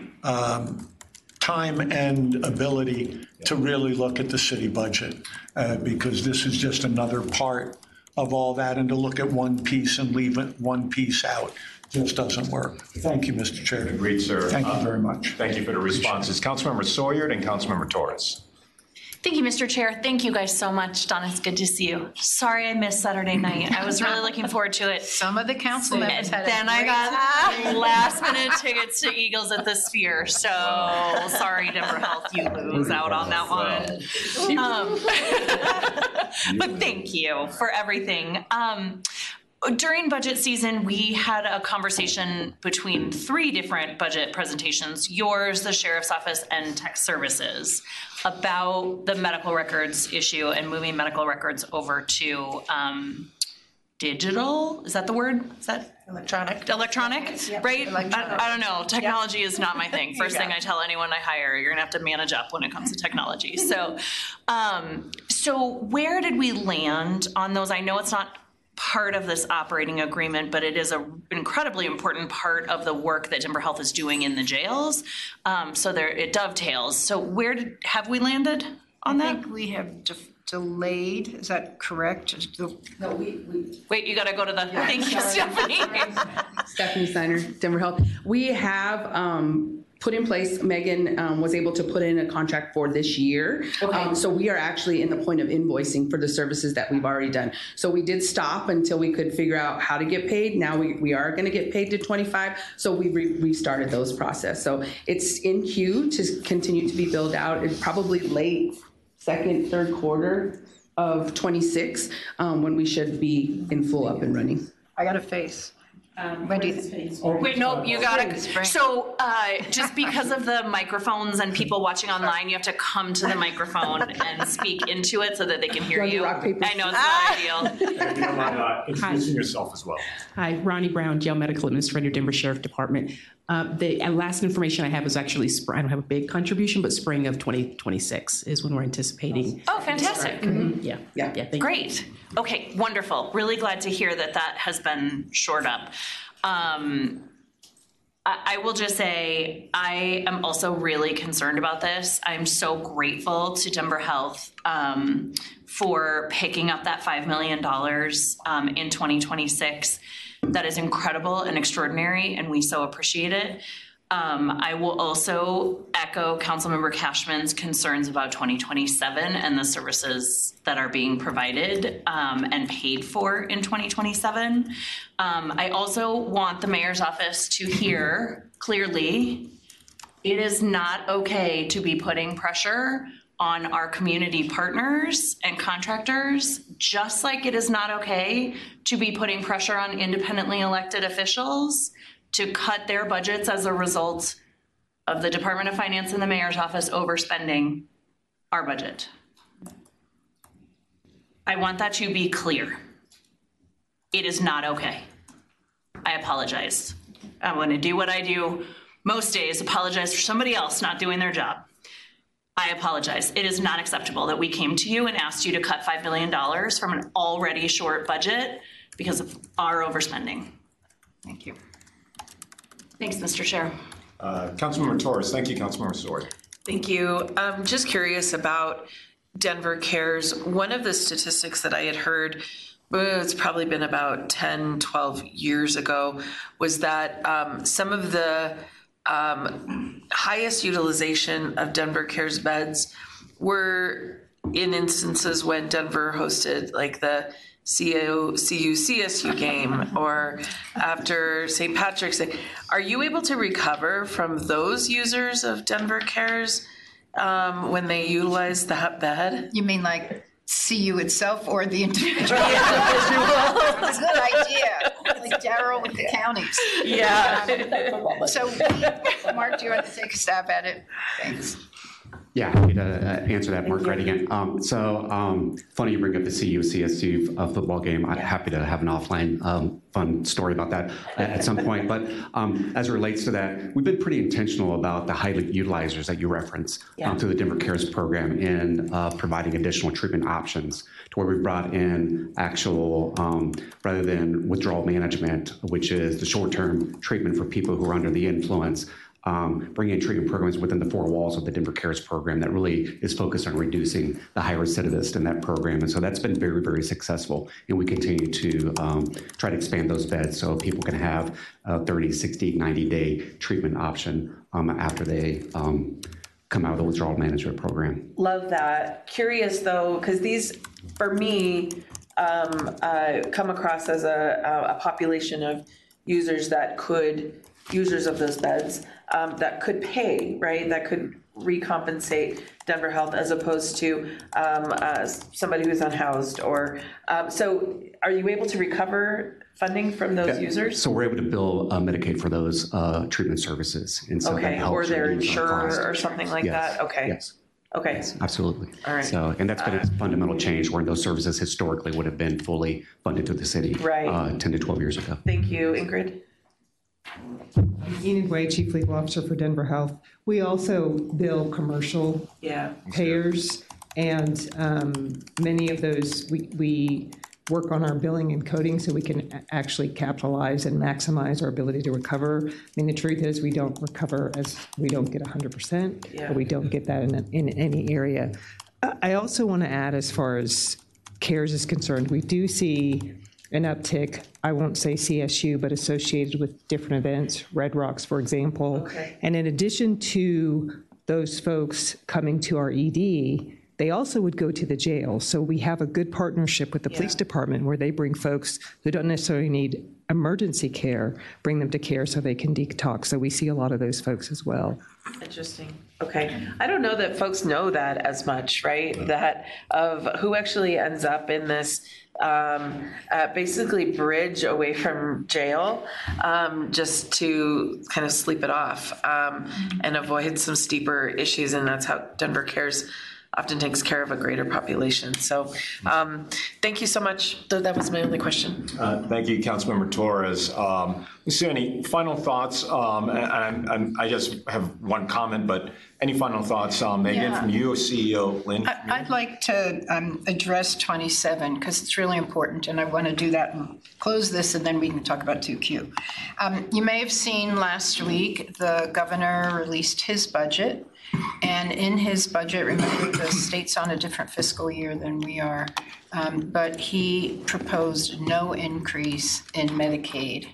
Um, time and ability to really look at the city budget, uh, because this is just another part of all that, and to look at one piece and leave it one piece out just doesn't work. Thank you, Mister Chair. Agreed, sir. Thank you uh, very much. Thank you for the responses. Councilmember Sawyer and Councilmember Torres. Thank you, Mister Chair. Thank you guys so much. Donna, it's good to see you. Sorry I missed Saturday night. I was really looking forward to it. Some of the council members had Then I got last minute tickets to Eagles at the Sphere. So sorry, Denver Health, you lose out on that one. Um, but thank you for everything. Um, During budget season, we had a conversation between three different budget presentations, yours, the Sheriff's Office, and Tech Services, about the medical records issue and moving medical records over to um, digital. Is that the word? Is that electronic? Electronic, yep. right? Electronic. I, I don't know. Technology yep. is not my thing. First thing I tell anyone I hire, you're gonna have to manage up when it comes to technology. So, um, so where did we land on those? I know it's not part of this operating agreement, but it is an incredibly important part of the work that Denver Health is doing in the jails. Um, so there, it dovetails. So where did, have we landed on I that? I think we have de- delayed, is that correct? No, we, we. Wait, you gotta go to the, yeah, thank you, Stephanie. Stephanie Steiner, Denver Health. We have, um, put in place, Megan um, was able to put in a contract for this year. Okay. Um, so we are actually in the point of invoicing for the services that we've already done. So we did stop until we could figure out how to get paid. Now we, we are going to get paid to twenty-five. So we re- restarted those process. So it's in queue to continue to be built out. It's probably late second, third quarter of twenty-six um, when we should be in full up and running. I got a face. Um, when do you think? Wait, nope, you gotta, so uh, just because of the microphones and people watching online, you have to come to the microphone and speak into it so that they can hear you. I know, it's not ideal. If you don't mind uh, introducing yourself as well. Hi, Ronnie Brown, Jail Medical Administrator, Denver Sheriff Department. Uh, the last information I have is actually, spring, I don't have a big contribution, but spring of twenty twenty-six is when we're anticipating. Oh, fantastic. Mm-hmm. Yeah, yeah, yeah. Thank Great. You. Okay, wonderful. Really glad to hear that that has been shored up. Um, I, I will just say, I am also really concerned about this. I'm so grateful to Denver Health um, for picking up that five million dollars um, in twenty twenty-six. That is incredible and extraordinary, and we so appreciate it. Um, I will also echo Councilmember Cashman's concerns about twenty twenty-seven and the services that are being provided um, and paid for in twenty twenty-seven. Um, I also want the mayor's office to hear clearly, it is not okay to be putting pressure on our community partners and contractors, just like it is not okay to be putting pressure on independently elected officials to cut their budgets as a result of the Department of Finance and the mayor's office overspending our budget. I want that to be clear. It is not okay. I apologize. I'm going to do what I do most days, apologize for somebody else not doing their job. I apologize. It is not acceptable that we came to you and asked you to cut five million dollars from an already short budget because of our overspending. Thank you. Thanks, Mister Chair. Uh, Councilmember Torres. Thank you, Councilmember Sword. Thank you. I'm just curious about Denver Cares. One of the statistics that I had heard, well, it's probably been about ten, twelve years ago, was that um, some of the um, highest utilization of Denver Cares beds were in instances when Denver hosted like the C U C S U game or after Saint Patrick's Day. Are you able to recover from those users of Denver Cares um, when they utilize the bed? You mean like C U itself or the individual? That's a good idea. Like Daryl with the counties. Yeah. Um, so, we, Mark, do you want to take a stab at it? Thanks. Yeah, happy to uh, answer that, Mark Wright again. Um, so um, funny you bring up the C U C S U uh, football game. I'm happy to have an offline um, fun story about that at, at some point. But um, as it relates to that, we've been pretty intentional about the high utilizers that you reference Yeah. um, through the Denver Cares program in uh, providing additional treatment options to where we've brought in actual, um, rather than withdrawal management, which is the short-term treatment for people who are under the influence, Um, bringing in treatment programs within the four walls of the Denver Cares program that really is focused on reducing the high recidivist in that program. And so that's been very, very successful. And we continue to um, try to expand those beds so people can have a thirty, sixty, ninety day treatment option um, after they um, come out of the withdrawal management program. Love that. Curious though, because these, for me, um, uh, come across as a, a population of users that could, users of those beds um, that could pay, right? That could recompensate Denver Health as opposed to um, uh, somebody who's unhoused or, um, so are you able to recover funding from those Yeah. users? So we're able to bill uh, Medicaid for those uh, treatment services. And so that Okay, helps or they're reduce our cost. insured or something like Yes. that? Okay. Yes. Okay. Yes, absolutely. All right. So, and that's been a fundamental change where those services historically would have been fully funded to the city Right. uh, ten to twelve years ago. Thank you, Ingrid. Enid Way, Chief Legal Officer for Denver Health. We also bill commercial Yeah. payers, and um, many of those, we, we work on our billing and coding so we can a- actually capitalize and maximize our ability to recover. I mean, the truth is, we don't recover as, we don't get one hundred percent, Yeah. but we don't get that in, in any area. I I also want to add, as far as CARES is concerned, we do see an uptick, I won't say C S U, but associated with different events, Red Rocks, for example. Okay. And in addition to those folks coming to our E D, they also would go to the jail. So we have a good partnership with the police department where they bring folks who don't necessarily need emergency care, bring them to care so they can detox. So we see a lot of those folks as well. Interesting. Okay. I don't know that folks know that as much, right? That of who actually ends up in this um, uh, basically bridge away from jail um, just to kind of sleep it off um, and avoid some steeper issues. And that's how Denver Cares often takes care of a greater population. So um, thank you so much. Th- That was my only question. Uh, Thank you, Councilmember Torres. Um, Lucy, any final thoughts? Um, and, and I just have one comment, but any final thoughts, um, Megan, Yeah. from you, C E O Lynn? I- I'd like to um, address twenty-seven because it's really important, and I want to do that and close this, and then we can talk about two Q. Um, You may have seen last week, the governor released his budget, and in his budget, remember, the state's on a different fiscal year than we are, um, but he proposed no increase in Medicaid.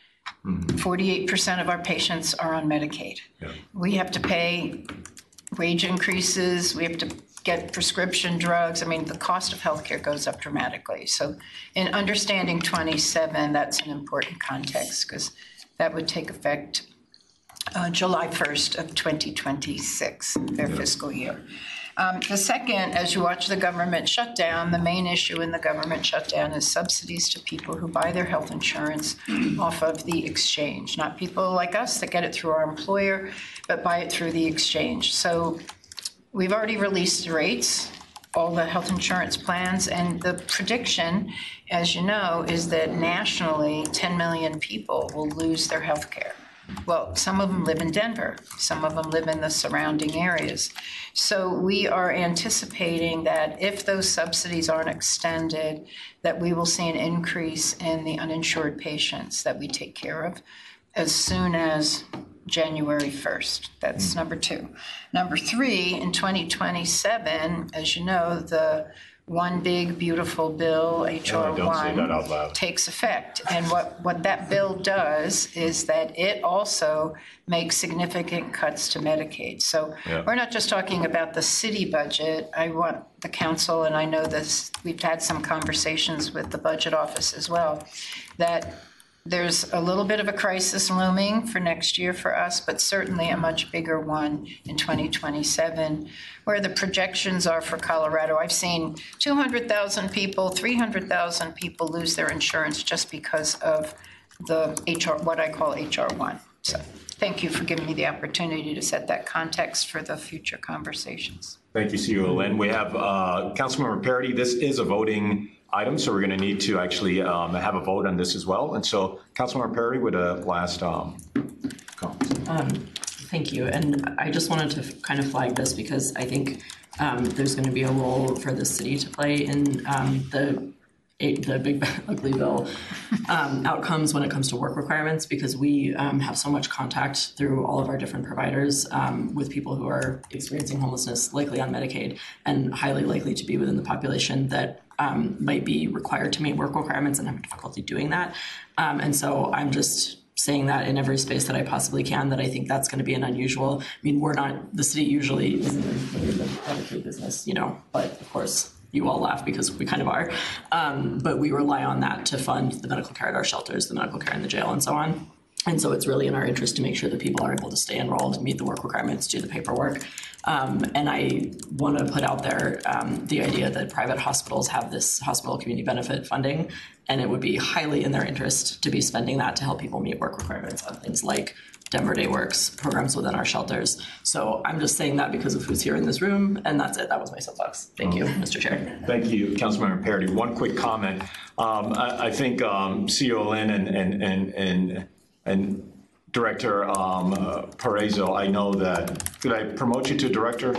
forty-eight percent of our patients are on Medicaid. We have to pay wage increases, we have to get prescription drugs. I mean, the cost of healthcare goes up dramatically. So in understanding twenty-seven, that's an important context because that would take effect uh, July first of twenty twenty-six, their fiscal year. Um, the second, as you watch the government shutdown, the main issue in the government shutdown is subsidies to people who buy their health insurance off of the exchange, not people like us that get it through our employer, but buy it through the exchange. So we've already released the rates, all the health insurance plans, and the prediction, as you know, is that nationally, ten million people will lose their health care. Well, some of them live in Denver. Some of them live in the surrounding areas. So we are anticipating that if those subsidies aren't extended, that we will see an increase in the uninsured patients that we take care of as soon as January first. That's number two. Number three, in twenty twenty-seven, as you know, the One Big Beautiful Bill, H R one, Oh, don't say that out loud. takes effect. And what, what that bill does is that it also makes significant cuts to Medicaid. So Yeah. we're not just talking about the city budget. I want the council, and I know this, we've had some conversations with the budget office as well, that there's a little bit of a crisis looming for next year for us, but certainly a much bigger one in twenty twenty-seven, where the projections are for Colorado. I've seen two hundred thousand people, three hundred thousand people lose their insurance just because of the H R, what I call H R one. So thank you for giving me the opportunity to set that context for the future conversations. Thank you, C E O Lynn. We have uh, Councilmember Parity. This is a voting item, so we're going to need to actually um, have a vote on this as well. And so, Councilmember Parity, with a last um, comment. Um, thank you. And I just wanted to kind of flag this because I think um, there's going to be a role for the city to play in um, the the big ugly bill um, outcomes when it comes to work requirements, because we um, have so much contact through all of our different providers um, with people who are experiencing homelessness, likely on Medicaid, and highly likely to be within the population that um, might be required to meet work requirements and have difficulty doing that. Um, and so I'm just saying that in every space that I possibly can, that I think that's going to be an unusual. I mean, we're not, the city usually isn't in the Medicaid business, you know, but of course, you all laugh because we kind of are. Um, but we rely on that to fund the medical care at our shelters, the medical care in the jail, and so on. And so it's really in our interest to make sure that people are able to stay enrolled, meet the work requirements, do the paperwork. Um, and I want to put out there um, the idea that private hospitals have this hospital community benefit funding, and it would be highly in their interest to be spending that to help people meet work requirements on things like Denver Day Works, programs within our shelters. So I'm just saying that because of who's here in this room, and that's it. That was my soapbox. Thank you, Mister Chair. Thank you, Councilmember Parity. One quick comment. Um, I, I think um, C E O Lynn and and and and, and Director um, uh, Parezo, I know that. Did I promote you to director? uh,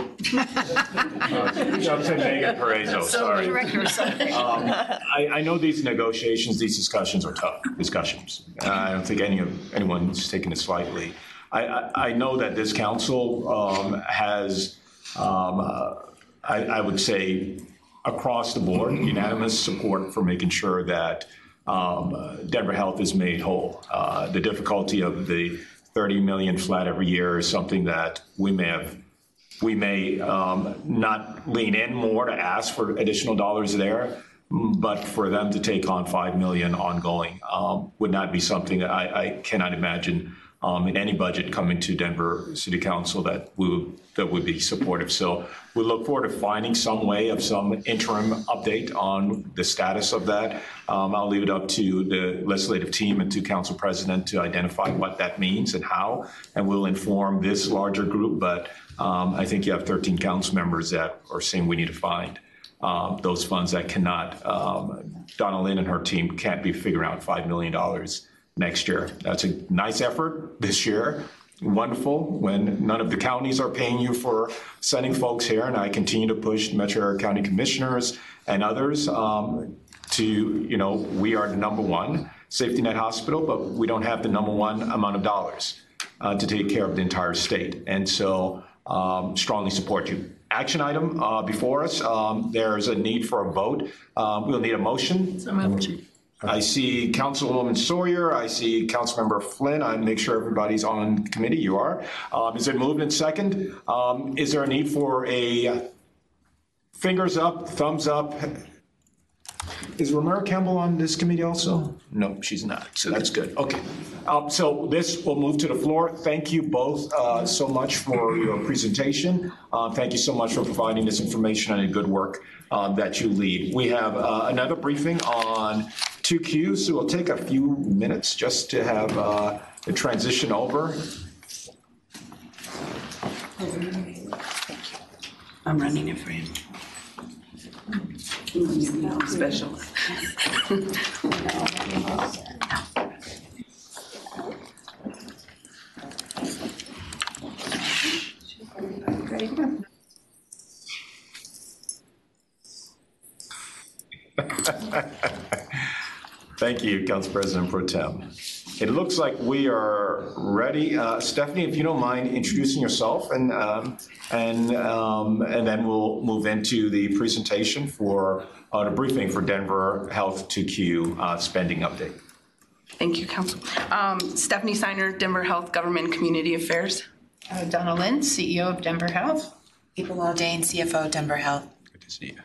I'm saying Megan Parezo. Sorry. Director or something. Um, I, I know these negotiations, these discussions are tough discussions. Uh, I don't think any of anyone's taking it slightly. I, I, I know that this council um, has, um, uh, I, I would say, across the board, unanimous support for making sure that um, uh, Denver Health is made whole. Uh, the difficulty of the thirty million flat every year is something that we may have. We may um, not lean in more to ask for additional dollars there, but for them to take on five million ongoing um, would not be something that I, I cannot imagine um, in any budget coming to Denver City Council that we would, that would be supportive. So we look forward to finding some way of some interim update on the status of that. Um, I'll leave it up to the legislative team and to Council President to identify what that means and how, and we'll inform this larger group. But um, I think you have thirteen council members that are saying we need to find um, those funds that cannot, um, Donna Lynn and her team can't be figuring out five million dollars next year. That's a nice effort this year. Wonderful when none of the counties are paying you for sending folks here, and I continue to push Metro Area County commissioners and others um, to, you know, we are the number one safety net hospital, but we don't have the number one amount of dollars uh, to take care of the entire state. And so um, strongly support you. Action item uh, before us, um, there's a need for a vote. Uh, we'll need a motion. So moved. I see Councilwoman Sawyer. I see Councilmember Flynn. I make sure everybody's on committee. You are. Um, is it moved in second? Um, is there a need for a fingers up, thumbs up? Is Romero Campbell on this committee also? No, she's not. So that's good. Okay. Um, so this will move to the floor. Thank you both uh, so much for your presentation. Uh, thank you so much for providing this information and the good work um, that you lead. We have uh, another briefing on two Q, so we'll take a few minutes just to have uh, the transition over. I'm running it for him. Special. Thank you, Council President Pro Tem. It looks like we are ready. Uh, Stephanie, if you don't mind introducing yourself, and um, and um, and then we'll move into the presentation for uh, the briefing for Denver Health two Q uh, spending update. Thank you, Council. Um, Stephanie Steiner, Denver Health Government and Community Affairs. Uh, Donna Lynn, C E O of Denver Health. People Law Dane, C F O, Denver Health. Good to see you.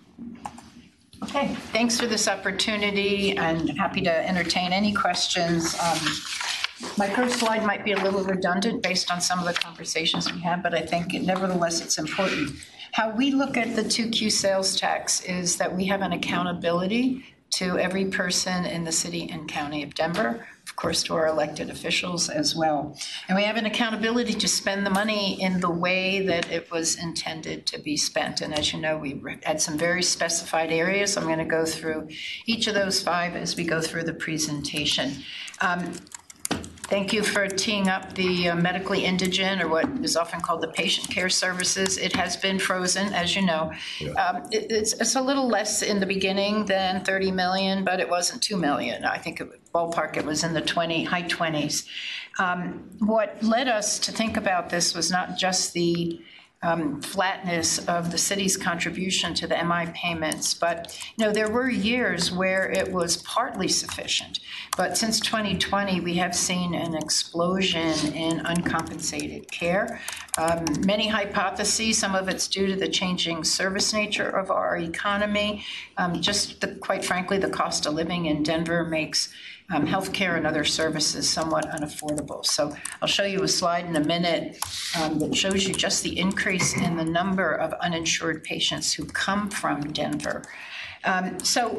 Okay, thanks for this opportunity and happy to entertain any questions. Um, my first slide might be a little redundant based on some of the conversations we had, but I think it, nevertheless it's important. How we look at the two Q sales tax is that we have an accountability to every person in the city and county of Denver, of course, to our elected officials as well. And we have an accountability to spend the money in the way that it was intended to be spent. And as you know, we had some very specified areas. I'm going to go through each of those five as we go through the presentation. Um, Thank you for teeing up the uh, medically indigent, or what is often called the patient care services. It has been frozen, as you know. Yeah. Um, it, it's, it's a little less in the beginning than thirty million, but it wasn't two million. I think it, ballpark it was in the twenty, high twenties. Um, what led us to think about this was not just the Um, flatness of the city's contribution to the M I payments. But, you know, there were years where it was partly sufficient. But since twenty twenty, we have seen an explosion in uncompensated care. Um, many hypotheses, some of it's due to the changing service nature of our economy. Um, just the, quite frankly, the cost of living in Denver makes Um, healthcare and other services somewhat unaffordable. So I'll show you a slide in a minute um, that shows you just the increase in the number of uninsured patients who come from Denver. Um, so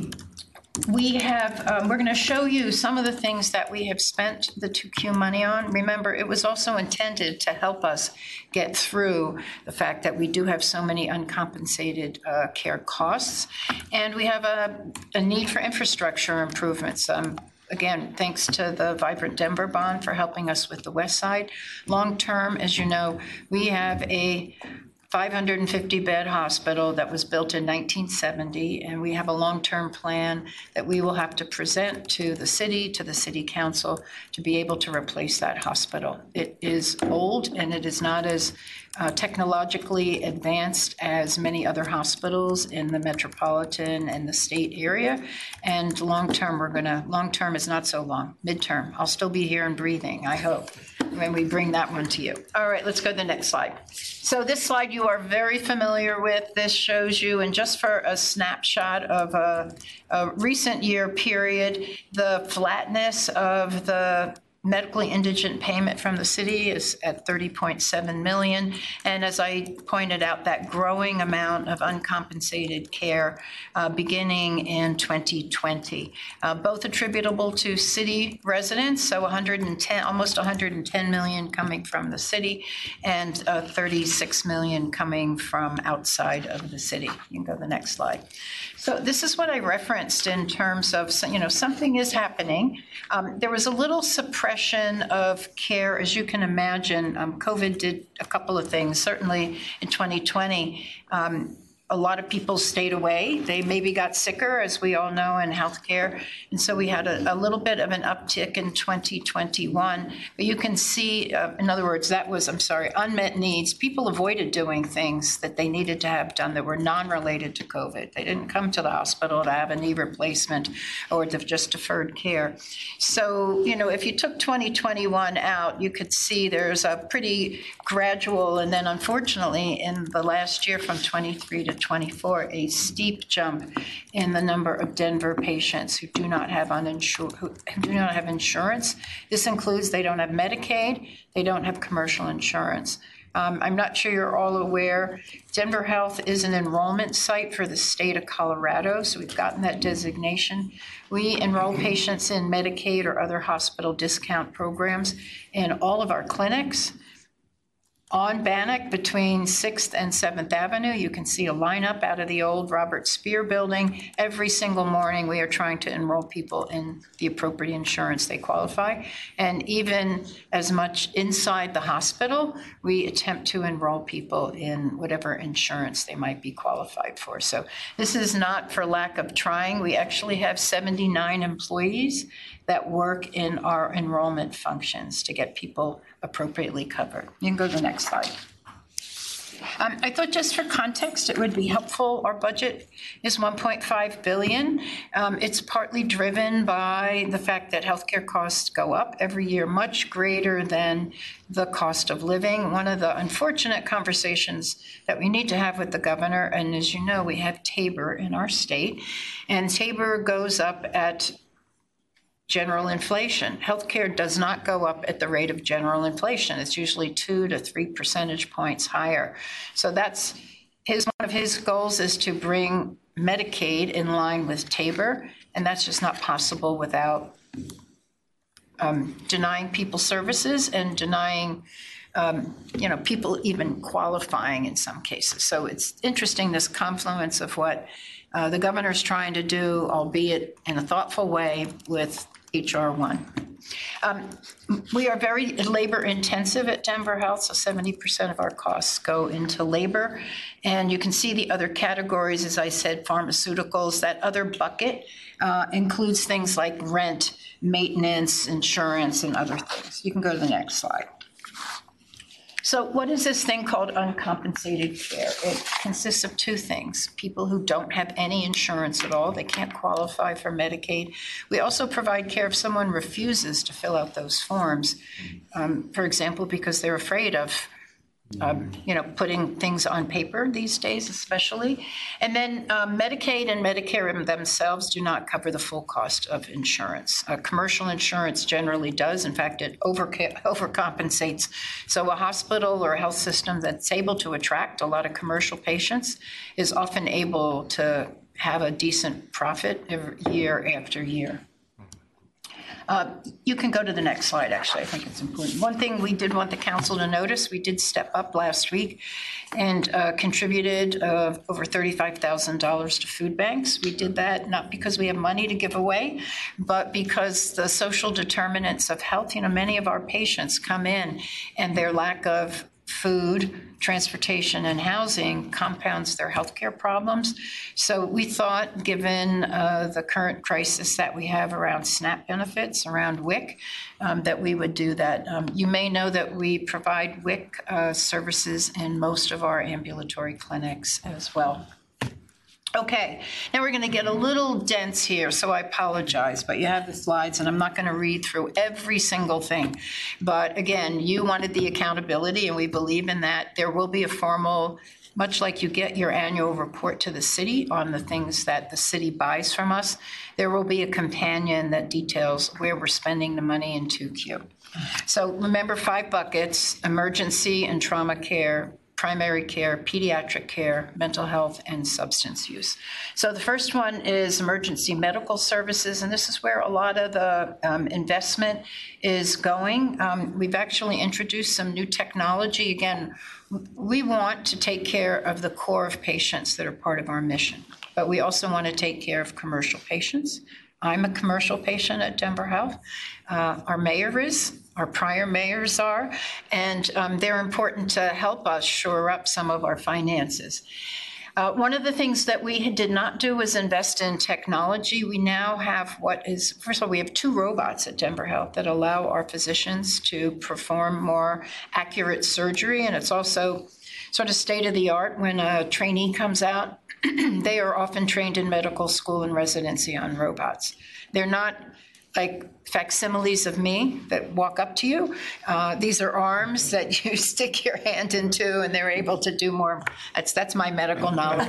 we have, um, we're going to show you some of the things that we have spent the two Q money on. Remember, it was also intended to help us get through the fact that we do have so many uncompensated uh, care costs, and we have a, a need for infrastructure improvements. Um, Again, thanks to the Vibrant Denver Bond for helping us with the West Side. Long term, as you know, we have a five hundred fifty bed hospital that was built in nineteen seventy, and we have a long-term plan that we will have to present to the city, to the city council, to be able to replace that hospital. It is old, and it is not as uh, technologically advanced as many other hospitals in the metropolitan and the state area. And long-term, we're gonna, long-term is not so long, midterm. I'll still be here and breathing, I hope, when we bring that one to you. All right, let's go to the next slide. So this slide you are very familiar with. This shows you, and just for a snapshot of a, a recent year period, the flatness of the medically indigent payment from the city is at thirty point seven million. And as I pointed out, that growing amount of uncompensated care uh, beginning in twenty twenty, uh, both attributable to city residents, so one hundred ten, almost one hundred ten million coming from the city, and uh, thirty-six million coming from outside of the city. You can go to the next slide. So this is what I referenced in terms of, you know, something is happening. Um, there was a little suppression of care, as you can imagine. Um, COVID did a couple of things. Certainly in twenty twenty, um, a lot of people stayed away. They maybe got sicker, as we all know, in healthcare. And so we had a, a little bit of an uptick in twenty twenty-one. But you can see, uh, in other words, that was, I'm sorry, unmet needs. People avoided doing things that they needed to have done that were non-related to COVID. They didn't come to the hospital to have a knee replacement or to just deferred care. So, you know, if you took twenty twenty-one out, you could see there's a pretty gradual, and then unfortunately in the last year from twenty-three to twenty-four, a steep jump in the number of Denver patients who do not have uninsured, who do not have insurance. This includes they don't have Medicaid, they don't have commercial insurance. Um, I'm not sure you're all aware, Denver Health is an enrollment site for the state of Colorado, so we've gotten that designation. We enroll patients in Medicaid or other hospital discount programs in all of our clinics. On Bannock, between sixth and seventh Avenue, you can see a lineup out of the old Robert Speer building. Every single morning, we are trying to enroll people in the appropriate insurance they qualify. And even as much inside the hospital, we attempt to enroll people in whatever insurance they might be qualified for. So this is not for lack of trying. We actually have seventy-nine employees that work in our enrollment functions to get people appropriately covered. You can go to the next slide. Um, I thought just for context, it would be helpful. Our budget is one point five billion dollars. Um, it's partly driven by the fact that healthcare costs go up every year, much greater than the cost of living. One of the unfortunate conversations that we need to have with the governor, and as you know, we have Tabor in our state, and Tabor goes up at general inflation. Healthcare does not go up at the rate of general inflation. It's usually two to three percentage points higher. So that's his, one of his goals is to bring Medicaid in line with Tabor, and that's just not possible without um, denying people services and denying Um, you know, people even qualifying in some cases. So it's interesting, this confluence of what uh, the governor's trying to do, albeit in a thoughtful way, with H R one. Um, we are very labor intensive at Denver Health, so seventy percent of our costs go into labor. And you can see the other categories, as I said, pharmaceuticals. That other bucket uh, includes things like rent, maintenance, insurance, and other things. You can go to the next slide. So what is this thing called uncompensated care? It consists of two things. People who don't have any insurance at all, they can't qualify for Medicaid. We also provide care if someone refuses to fill out those forms, um, for example, because they're afraid of Um, you know, putting things on paper these days, especially. And then um, Medicaid and Medicare themselves do not cover the full cost of insurance. Uh, commercial insurance generally does. In fact, it over overcompensates. So a hospital or a health system that's able to attract a lot of commercial patients is often able to have a decent profit every year after year. Uh, you can go to the next slide, actually. I think it's important. One thing we did want the council to notice, we did step up last week and uh, contributed uh, over thirty-five thousand dollars to food banks. We did that not because we have money to give away, but because the social determinants of health, you know, many of our patients come in and their lack of food, transportation, and housing compounds their healthcare problems. So we thought, given uh, the current crisis that we have around SNAP benefits, around W I C, um, that we would do that. Um, you may know that we provide W I C uh, services in most of our ambulatory clinics as well. Okay, now we're going to get a little dense here, so I apologize, but you have the slides, and I'm not going to read through every single thing. But again, you wanted the accountability, and we believe in that. There will be a formal, much like you get your annual report to the city on the things that the city buys from us, there will be a companion that details where we're spending the money in two Q. So remember, five buckets: emergency and trauma care, primary care, pediatric care, mental health, and substance use. So the first one is emergency medical services, and this is where a lot of the um, investment is going. Um, we've actually introduced some new technology. Again, we want to take care of the core of patients that are part of our mission, but we also want to take care of commercial patients. I'm a commercial patient at Denver Health. Uh, our mayor is, our prior mayors are, and um, they're important to help us shore up some of our finances. Uh, one of the things that we did not do was invest in technology. We now have what is, first of all, we have two robots at Denver Health that allow our physicians to perform more accurate surgery, and it's also sort of state of the art. When a trainee comes out, they are often trained in medical school and residency on robots. They're not like facsimiles of me that walk up to you. Uh, these are arms that you stick your hand into, and they're able to do more. That's that's my medical knowledge.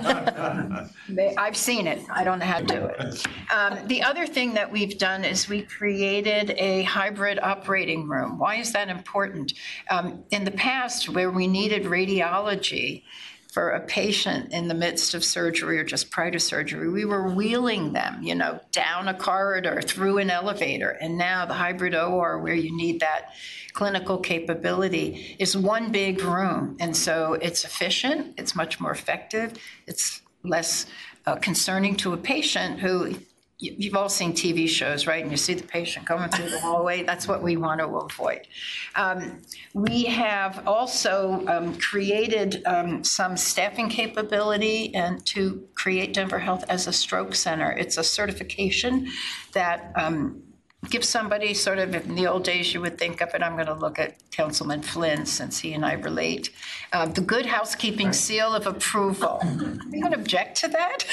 They, I've seen it. I don't know how to do it. Um, the other thing that we've done is we created a hybrid operating room. Why is that important? Um, in the past, where we needed radiology for a patient in the midst of surgery or just prior to surgery, we were wheeling them, you know, down a corridor, through an elevator. And now the hybrid O R, where you need that clinical capability, is one big room. And so it's efficient, it's much more effective, it's less uh, concerning to a patient who, you've all seen T V shows, right? And you see the patient coming through the hallway. That's what we want to avoid. Um, we have also um, created um, some staffing capability and to create Denver Health as a stroke center. It's a certification that um, give somebody sort of, in the old days you would think of it, I'm going to look at Councilman Flynn since he and I relate, uh, the good housekeeping seal of approval. Are you going to object to that?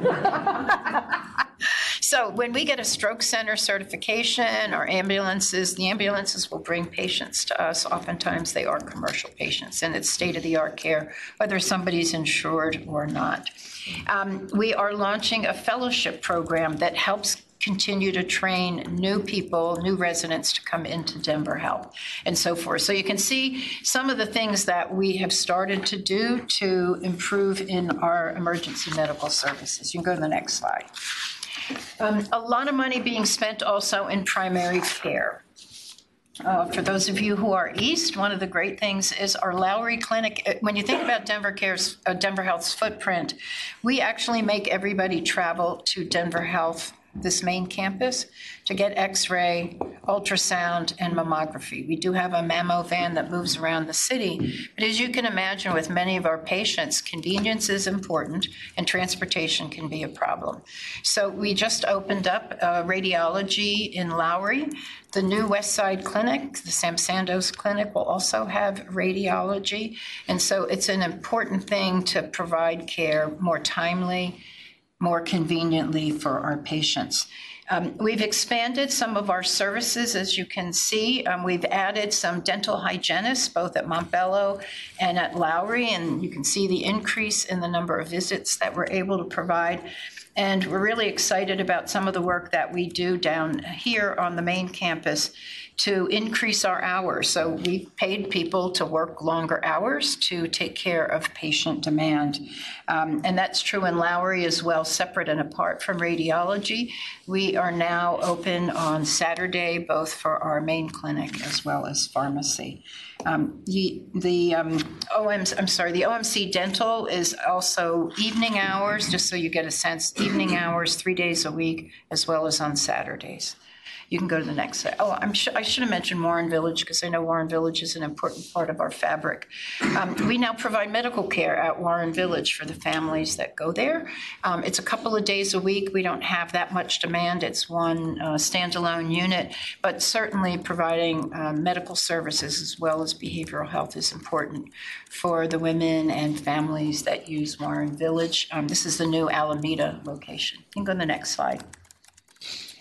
So when we get a stroke center certification or ambulances, the ambulances will bring patients to us. Oftentimes they are commercial patients, and it's state-of-the-art care, whether somebody's insured or not. Um, we are launching a fellowship program that helps continue to train new people, new residents to come into Denver Health and so forth. So you can see some of the things that we have started to do to improve in our emergency medical services. You can go to the next slide. Um, a lot of money being spent also in primary care. Uh, for those of you who are east, one of the great things is our Lowry Clinic. When you think about Denver Care's, uh, Denver Health's footprint, we actually make everybody travel to Denver Health, this main campus, to get x-ray, ultrasound, and mammography. We do have a mammo van that moves around the city, but as you can imagine, with many of our patients, convenience is important and transportation can be a problem. So we just opened up uh, radiology in Lowry. The new West Side Clinic, the Sam Sandos Clinic, will also have radiology. And so it's an important thing to provide care more timely, more conveniently for our patients. Um, we've expanded some of our services, as you can see. Um, we've added some dental hygienists, both at Montbello and at Lowry, and you can see the increase in the number of visits that we're able to provide. And we're really excited about some of the work that we do down here on the main campus to increase our hours. So we've paid people to work longer hours to take care of patient demand. Um, and that's true in Lowry as well, separate and apart from radiology. We are now open on Saturday, both for our main clinic as well as pharmacy. Um, the the um, O M, I'm sorry, the O M C Dental is also evening hours, just so you get a sense, evening hours, three days a week, as well as on Saturdays. You can go to the next slide. Oh, I'm sure I should have mentioned Warren Village, because I know Warren Village is an important part of our fabric. Um, we now provide medical care at Warren Village for the families that go there. Um, it's a couple of days a week. We don't have that much demand. It's one uh, standalone unit, but certainly providing uh, medical services as well as behavioral health is important for the women and families that use Warren Village. Um, this is the new Alameda location. You can go to the next slide.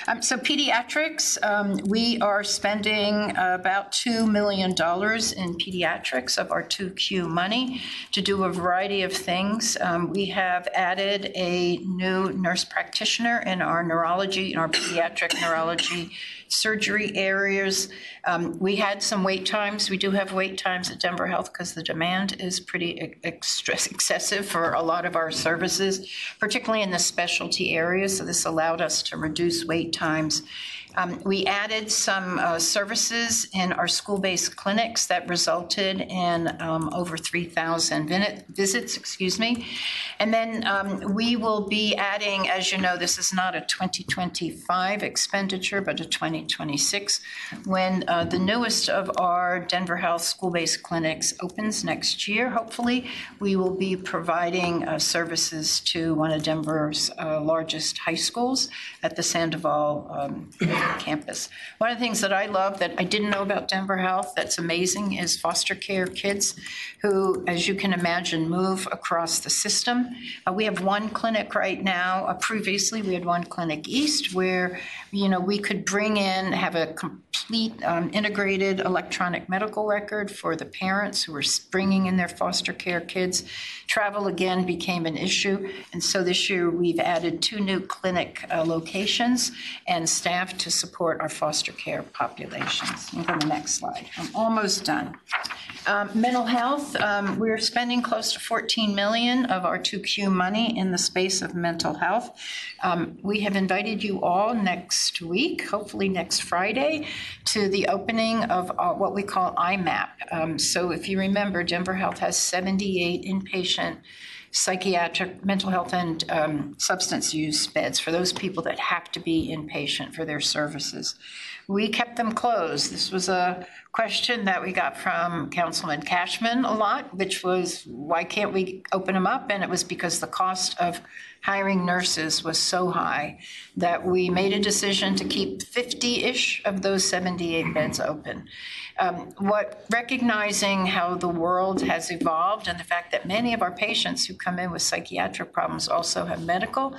Um, so pediatrics, um, we are spending about two million dollars in pediatrics of our two Q money to do a variety of things. Um, we have added a new nurse practitioner in our neurology, in our pediatric neurology surgery areas. Um, we had some wait times. We do have wait times at Denver Health because the demand is pretty ex- excessive for a lot of our services, particularly in the specialty areas. So this allowed us to reduce wait times. Um, we added some uh, services in our school-based clinics that resulted in um, over three thousand visits, excuse me. And then um, we will be adding, as you know, this is not a twenty twenty-five expenditure, but a twenty twenty-six, when uh, the newest of our Denver Health school-based clinics opens next year, hopefully. We will be providing uh, services to one of Denver's uh, largest high schools at the Sandoval um, campus. One of the things that I love that I didn't know about Denver Health that's amazing is foster care kids who, as you can imagine, move across the system. Uh, we have one clinic right now. Uh, previously, we had one clinic east where, you know, we could bring in, have a complete um, integrated electronic medical record for the parents who were bringing in their foster care kids. Travel, again, became an issue. And so this year, we've added two new clinic uh, locations and staff to support our foster care populations. You can go to the next slide. I'm almost done. Um, mental health, um, we're spending close to fourteen million dollars of our two Q money in the space of mental health. Um, we have invited you all next week, hopefully next Friday, to the opening of uh, what we call I MAP. Um, so if you remember, Denver Health has seventy-eight inpatient psychiatric, mental health, and um, substance use beds for those people that have to be inpatient for their services. We kept them closed. This was a question that we got from Councilman Cashman a lot, which was, why can't we open them up? And it was because the cost of hiring nurses was so high that we made a decision to keep fifty-ish of those seventy-eight beds open. Um, what recognizing how the world has evolved and the fact that many of our patients who come in with psychiatric problems also have medical,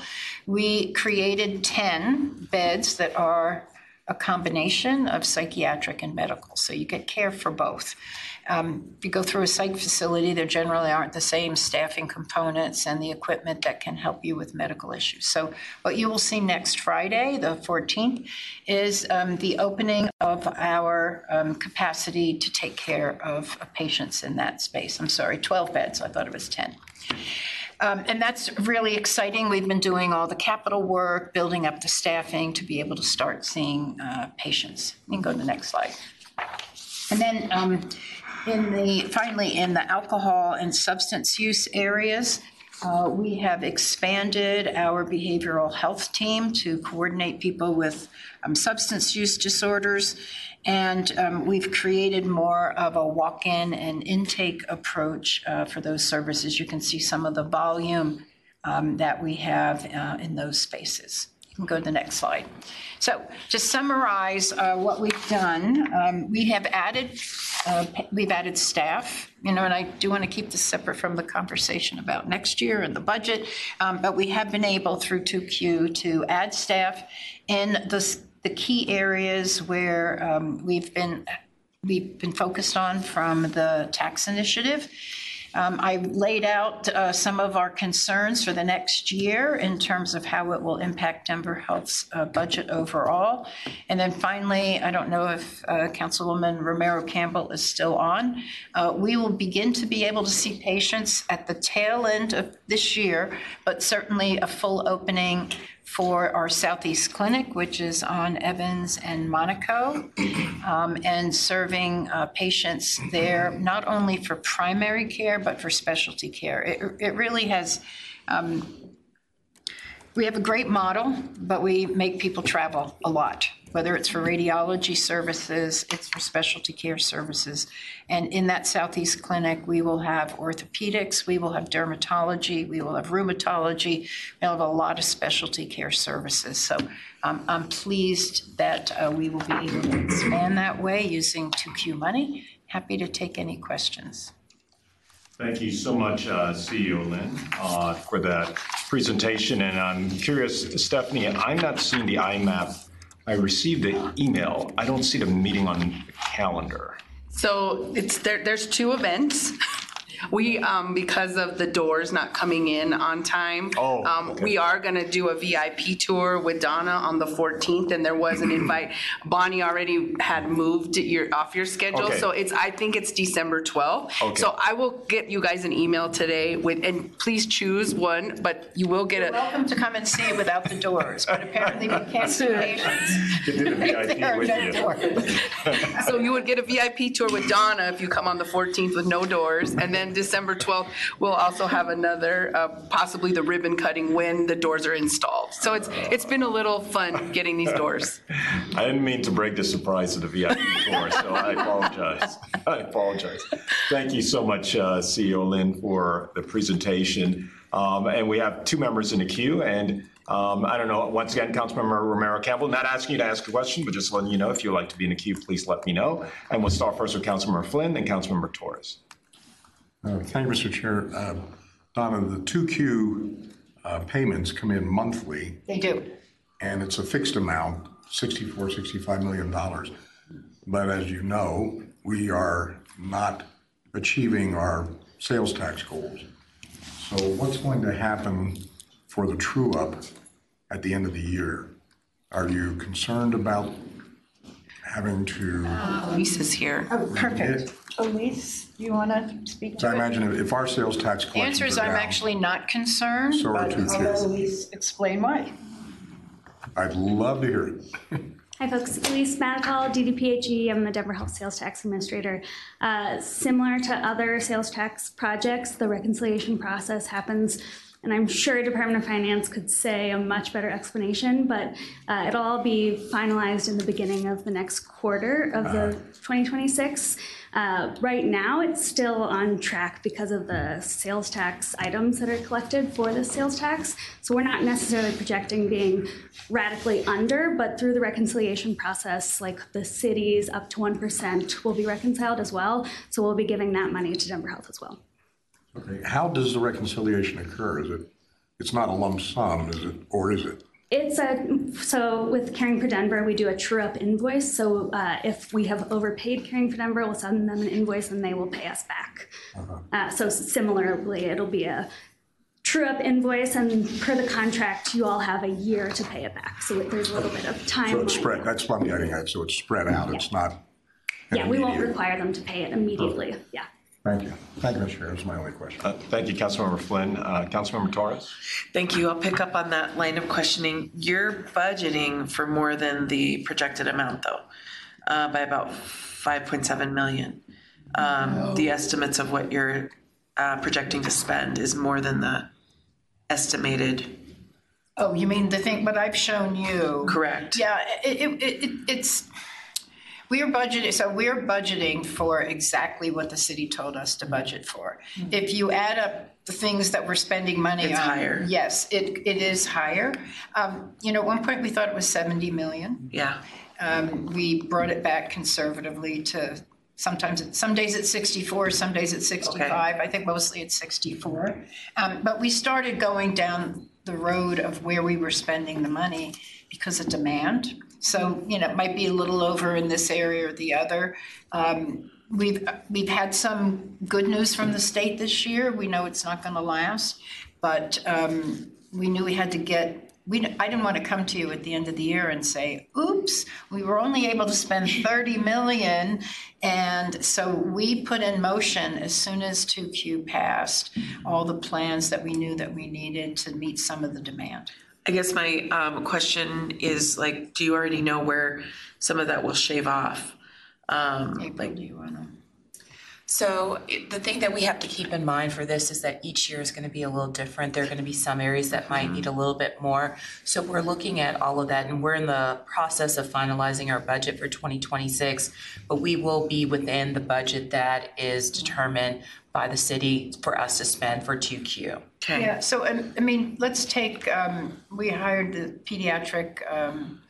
we created ten beds that are a combination of psychiatric and medical. So you get care for both. Um, if you go through a psych facility, there generally aren't the same staffing components and the equipment that can help you with medical issues. So what you will see next Friday, the fourteenth, is um, the opening of our um, capacity to take care of uh, patients in that space. I'm sorry, twelve beds. I thought it was ten. Um, and that's really exciting. We've been doing all the capital work, building up the staffing to be able to start seeing uh, patients. You can go to the next slide. And then um, in the, finally, in the alcohol and substance use areas, uh, we have expanded our behavioral health team to coordinate people with um, substance use disorders. And um, we've created more of a walk-in and intake approach uh, for those services. You can see some of the volume um, that we have uh, in those spaces. You can go to the next slide. So to summarize uh, what we've done, um, we have added, uh, we've added staff, you know, and I do want to keep this separate from the conversation about next year and the budget, um, but we have been able through two Q to add staff in the the key areas where um, we've been we've been focused on from the tax initiative. Um, I laid out uh, some of our concerns for the next year in terms of how it will impact Denver Health's uh, budget overall. And then finally, I don't know if uh, Councilwoman Romero Campbell is still on. Uh, we will begin to be able to see patients at the tail end of this year, but certainly a full opening for our Southeast Clinic, which is on Evans and Monaco, um, and serving uh, patients there, not only for primary care, but for specialty care. It, it really has, um, we have a great model, but we make people travel a lot, whether it's for radiology services, it's for specialty care services. And in that Southeast Clinic, we will have orthopedics, we will have dermatology, we will have rheumatology, we'll have a lot of specialty care services. So um, I'm pleased that uh, we will be able to expand that way using two Q money. Happy to take any questions. Thank you so much, uh, C E O Lynn, uh, for that presentation. And I'm curious, Stephanie, I'm not seeing the I MAP I received an email. I don't see the meeting on the calendar. So it's there, there's two events. We, um, because of the doors not coming in on time, Oh, um, okay. we are gonna do a V I P tour with Donna on the fourteenth, and there was an invite. Bonnie already had moved your, off your schedule, Okay. so it's, I think it's December twelfth. Okay. So I will get you guys an email today with, and please choose one, but you will get You're a. welcome to come and see it without the doors, but apparently we can't see patients. You did a V I P There are with no you. doors. So you would get a V I P tour with Donna if you come on the fourteenth with no doors. And then December twelfth, we'll also have another, uh, possibly the ribbon cutting when the doors are installed. So it's it's been a little fun getting these doors. I didn't mean to break the surprise of the V I P tour, so I apologize. I apologize. Thank you so much, uh, C E O Lynn, for the presentation. Um, and we have two members in the queue, and um, I don't know, once again, Councilmember Romero Campbell, not asking you to ask a question, but just letting you know, if you'd like to be in the queue, please let me know. And we'll start first with Councilmember Flynn, then Councilmember Torres. Uh, Thank you, Mister Chair. Uh, Donna, the two Q uh, payments come in monthly, They do. and it's a fixed amount, sixty-four, sixty-five million dollars. But as you know, we are not achieving our sales tax goals. So what's going to happen for the true-up at the end of the year? Are you concerned about having to? Elise is here. Oh, perfect. Elise, you want to speak So I to it? imagine if our sales tax The collections answer is are I'm down, actually not concerned, So are but two I'll let Qs. Elise explain why. I'd love to hear it. Hi folks, Elise Madicall, D D P H E. I'm the Denver Health Sales Tax Administrator. Uh, similar to other sales tax projects, the reconciliation process happens, and I'm sure Department of Finance could say a much better explanation, but uh, it'll all be finalized in the beginning of the next quarter of the twenty twenty-six. Uh, right now, it's still on track because of the sales tax items that are collected for the sales tax. So we're not necessarily projecting being radically under, but through the reconciliation process, like the cities up to one percent will be reconciled as well. So we'll be giving that money to Denver Health as well. Okay, how does the reconciliation occur? Is it, it's not a lump sum, is it, or is it? It's a, so with Caring for Denver, we do a true up invoice. So uh, if we have overpaid Caring for Denver, we'll send them an invoice and they will pay us back. Uh-huh. Uh, so similarly, it'll be a true up invoice, and per the contract, you all have a year to pay it back. So there's a little bit of time. So it's spread, that's what I'm getting at, so it's spread out, it's not. Yeah, we won't immediate. require them to pay it immediately. Yeah. Thank you. Thank you, Mister Chair, that's my only question. Uh, Thank you, Councilmember Flynn. Uh, Councilmember Torres? Thank you. I'll pick up on that line of questioning. You're budgeting for more than the projected amount, though, uh, by about five point seven million. Um, the estimates of what you're uh, projecting to spend is more than the estimated. Oh, you mean the thing, what I've shown you? Correct. Yeah, it, it, it, it's, we are budgeting, so we're budgeting for exactly what the city told us to budget for. If you add up the things that we're spending money on. It's higher. Yes, it, it is higher. Um, you know, at one point we thought it was seventy million. Yeah. Um, we brought it back conservatively to sometimes, it- some days it's sixty-four, some days it's sixty-five. I think mostly it's sixty-four. Um, but we started going down the road of where we were spending the money because of demand. So, you know, it might be a little over in this area or the other. Um, we've, we've had some good news from the state this year. We know it's not going to last, but um, we knew we had to get, we, I didn't want to come to you at the end of the year and say, oops, we were only able to spend thirty million. And so we put in motion, as soon as two Q passed, all the plans that we knew that we needed to meet some of the demand. I guess my um, question is, like, do you already know where some of that will shave off? Um, April, do you want to? So it- the thing that we have to keep in mind for this is that each year is going to be a little different. There are going to be some areas that might need a little bit more. So we're looking at all of that, and we're in the process of finalizing our budget for twenty twenty-six, but we will be within the budget that is determined by the city for us to spend for two Q. Okay. Yeah, so, um, I mean, let's take, um, we hired the pediatric um,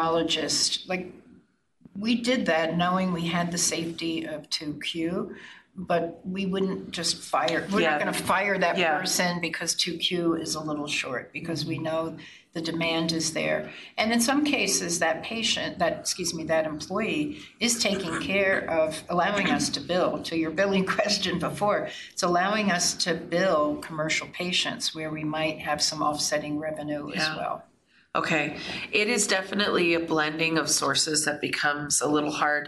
neurologist. Like, we did that knowing we had the safety of two Q, but we wouldn't just fire, we're Yeah. not going to fire that Yeah. person because two Q is a little short, because we know the demand is there. And in some cases, that patient, that, excuse me, that employee is taking care of allowing us to bill. To your billing question before, it's allowing us to bill commercial patients where we might have some offsetting revenue as Yeah. well. Okay, it is definitely a blending of sources that becomes a little hard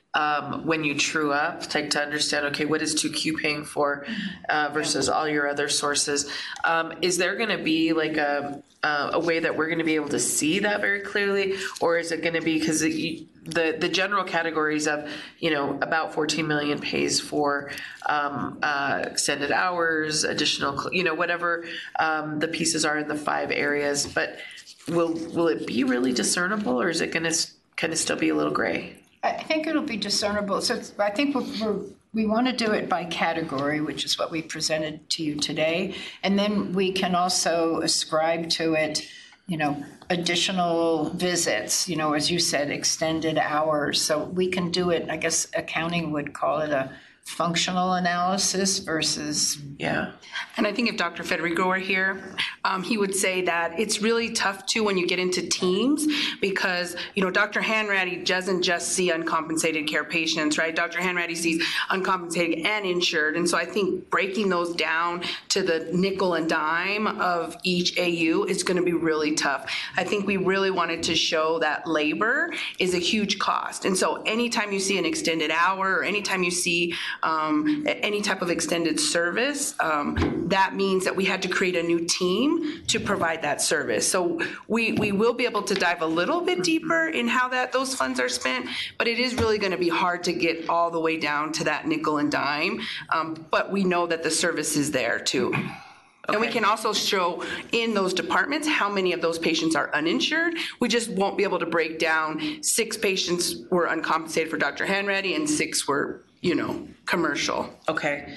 um, when you true up, like to understand, okay, what is two Q paying for uh, versus all your other sources? Um, is there going to be like a uh, a way that we're going to be able to see that very clearly, or is it going to be because the the general categories of, you know, about fourteen million pays for um, uh, extended hours, additional, you know, whatever um, the pieces are in the five areas, but will will it be really discernible, or is it going to kind of still be a little gray? I think it'll be discernible. So it's- I think we're, we're, we want to do it by category, which is what we presented to you today. And then we can also ascribe to it, you know, additional visits, you know, as you said, extended hours. So we can do it, I guess accounting would call it a functional analysis versus. Yeah. And I think if Doctor Federico were here, um, he would say that it's really tough too when you get into teams, because, you know, Doctor Hanratty doesn't just see uncompensated care patients, right? Doctor Hanratty sees uncompensated and insured. And so I think breaking those down to the nickel and dime of each A U is going to be really tough. I think we really wanted to show that labor is a huge cost. And so anytime you see an extended hour, or anytime you see um, any type of extended service, um, that means that we had to create a new team to provide that service. So we, we will be able to dive a little bit deeper in how that those funds are spent, but it is really going to be hard to get all the way down to that nickel and dime. Um, but we know that the service is there too. Okay. And we can also show in those departments how many of those patients are uninsured. We just won't be able to break down six patients were uncompensated for Doctor Hanratty and six were, you know, commercial. Okay.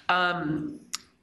Um,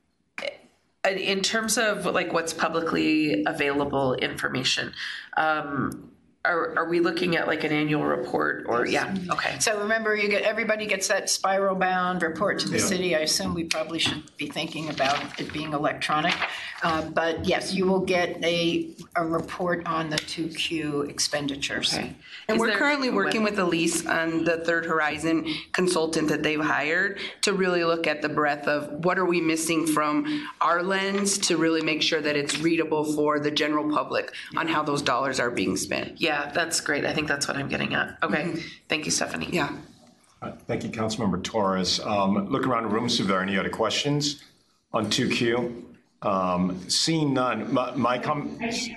in terms of like what's publicly available information, um, are, are we looking at like an annual report or, yeah, okay. So remember, you get, everybody gets that spiral bound report to the Yeah. city. I assume we probably should be thinking about it being electronic. Uh, But yes, you will get a, a report on the two Q expenditures. Okay. And we're currently working with Elise on the Third Horizon consultant that they've hired to really look at the breadth of what are we missing from our lens to really make sure that it's readable for the general public on how those dollars are being spent. Yeah, that's great. I think that's what I'm getting at. Okay. Mm-hmm. Thank you, Stephanie. Yeah. Uh, Thank you, Councilmember Torres. Um, Look around the room, see if there are any other questions on two Q. Um, Seeing none, my, my com-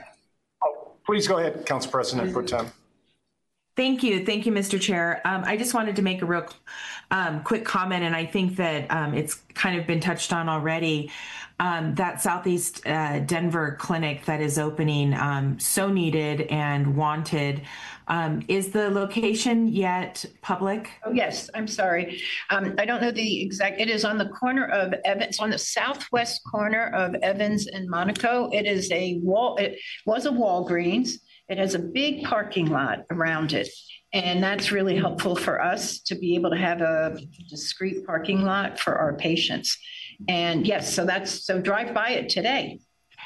oh, please go ahead, Council President Pro Tem. Thank you. Thank you, Mister Chair. Um, I just wanted to make a real um, quick comment, and I think that um, it's kind of been touched on already. Um, that Southeast uh, Denver clinic that is opening, um, so needed and wanted. Um, is the location yet public? Oh, yes, I'm sorry. Um, I don't know the exact, it is on the corner of Evans, on the southwest corner of Evans and Monaco. It is a wall, it was a Walgreens. It has a big parking lot around it. And that's really helpful for us to be able to have a discrete parking lot for our patients. And yes, so that's, so drive by it today.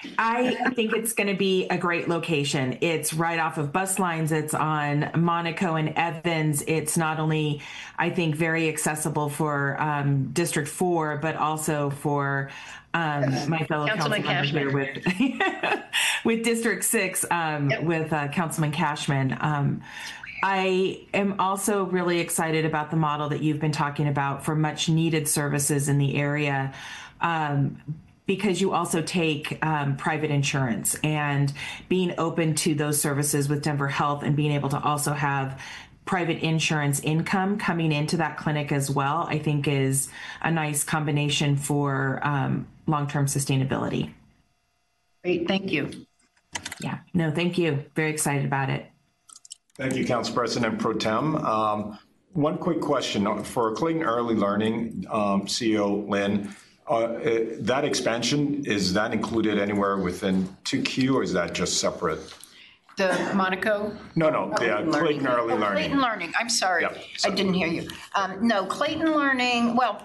I think it's going to be a great location. It's right off of bus lines. It's on Monaco and Evans. It's not only, I think, very accessible for um, District four, but also for um, my fellow Councilman council member here with, with District six, um, yep. with uh, Councilman Cashman. Um, I am also really excited about the model that you've been talking about for much needed services in the area. Um, because you also take um, private insurance, and being open to those services with Denver Health and being able to also have private insurance income coming into that clinic as well, I think is a nice combination for um, long-term sustainability. Great, thank you. Yeah, no, thank you. Very excited about it. Thank you, Council President Pro Tem. Um, one quick question for Clayton Early Learning, um, C E O Lynn. Uh, that expansion, is that included anywhere within two Q, or is that just separate? The Monaco? No, no, the uh, Clayton Early oh, Learning. Clayton Learning, I'm sorry, Yep, I didn't hear you. Um, no, Clayton Learning, well,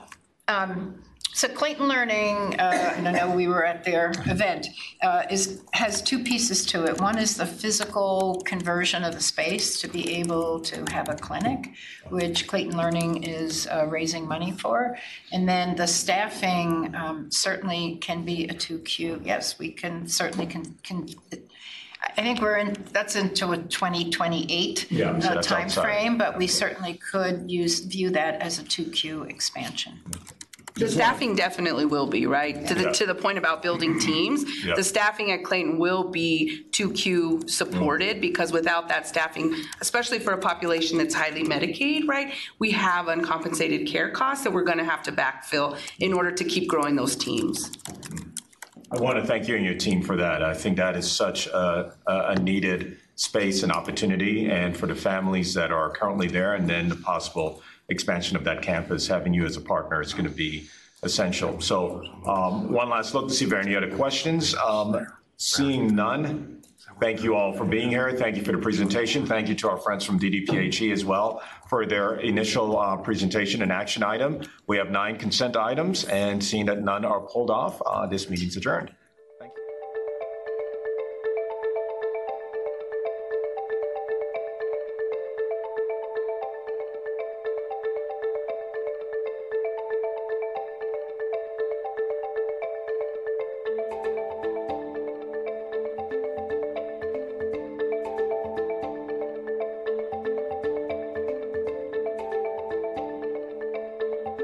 Um, So Clayton Learning, uh, and I know we were at their event, uh, is, has two pieces to it. One is the physical conversion of the space to be able to have a clinic, which Clayton Learning is uh, raising money for. And then the staffing um, certainly can be a two Q. Yes, we can certainly can, can I think we're in, that's into a twenty twenty-eight Yeah, so uh, that's outside. timeframe, but we certainly could use, view that as a two Q expansion. The staffing definitely will be, right? To the, Yeah. to the point about building teams, Yeah. the staffing at Clayton will be two Q supported because without that staffing, especially for a population that's highly Medicaid, right? We have uncompensated care costs that we're gonna have to backfill in order to keep growing those teams. I want to thank you and your team for that. I think that is such a, a needed space and opportunity, and for the families that are currently there, and then the possible expansion of that campus, having you as a partner is going to be essential. So um, one last look to see if there are any other questions. Um, seeing none, thank you all for being here. Thank you for the presentation. Thank you to our friends from D D P H E as well for their initial uh, presentation and action item. We have nine consent items, and seeing that none are pulled off, uh, this meeting's adjourned.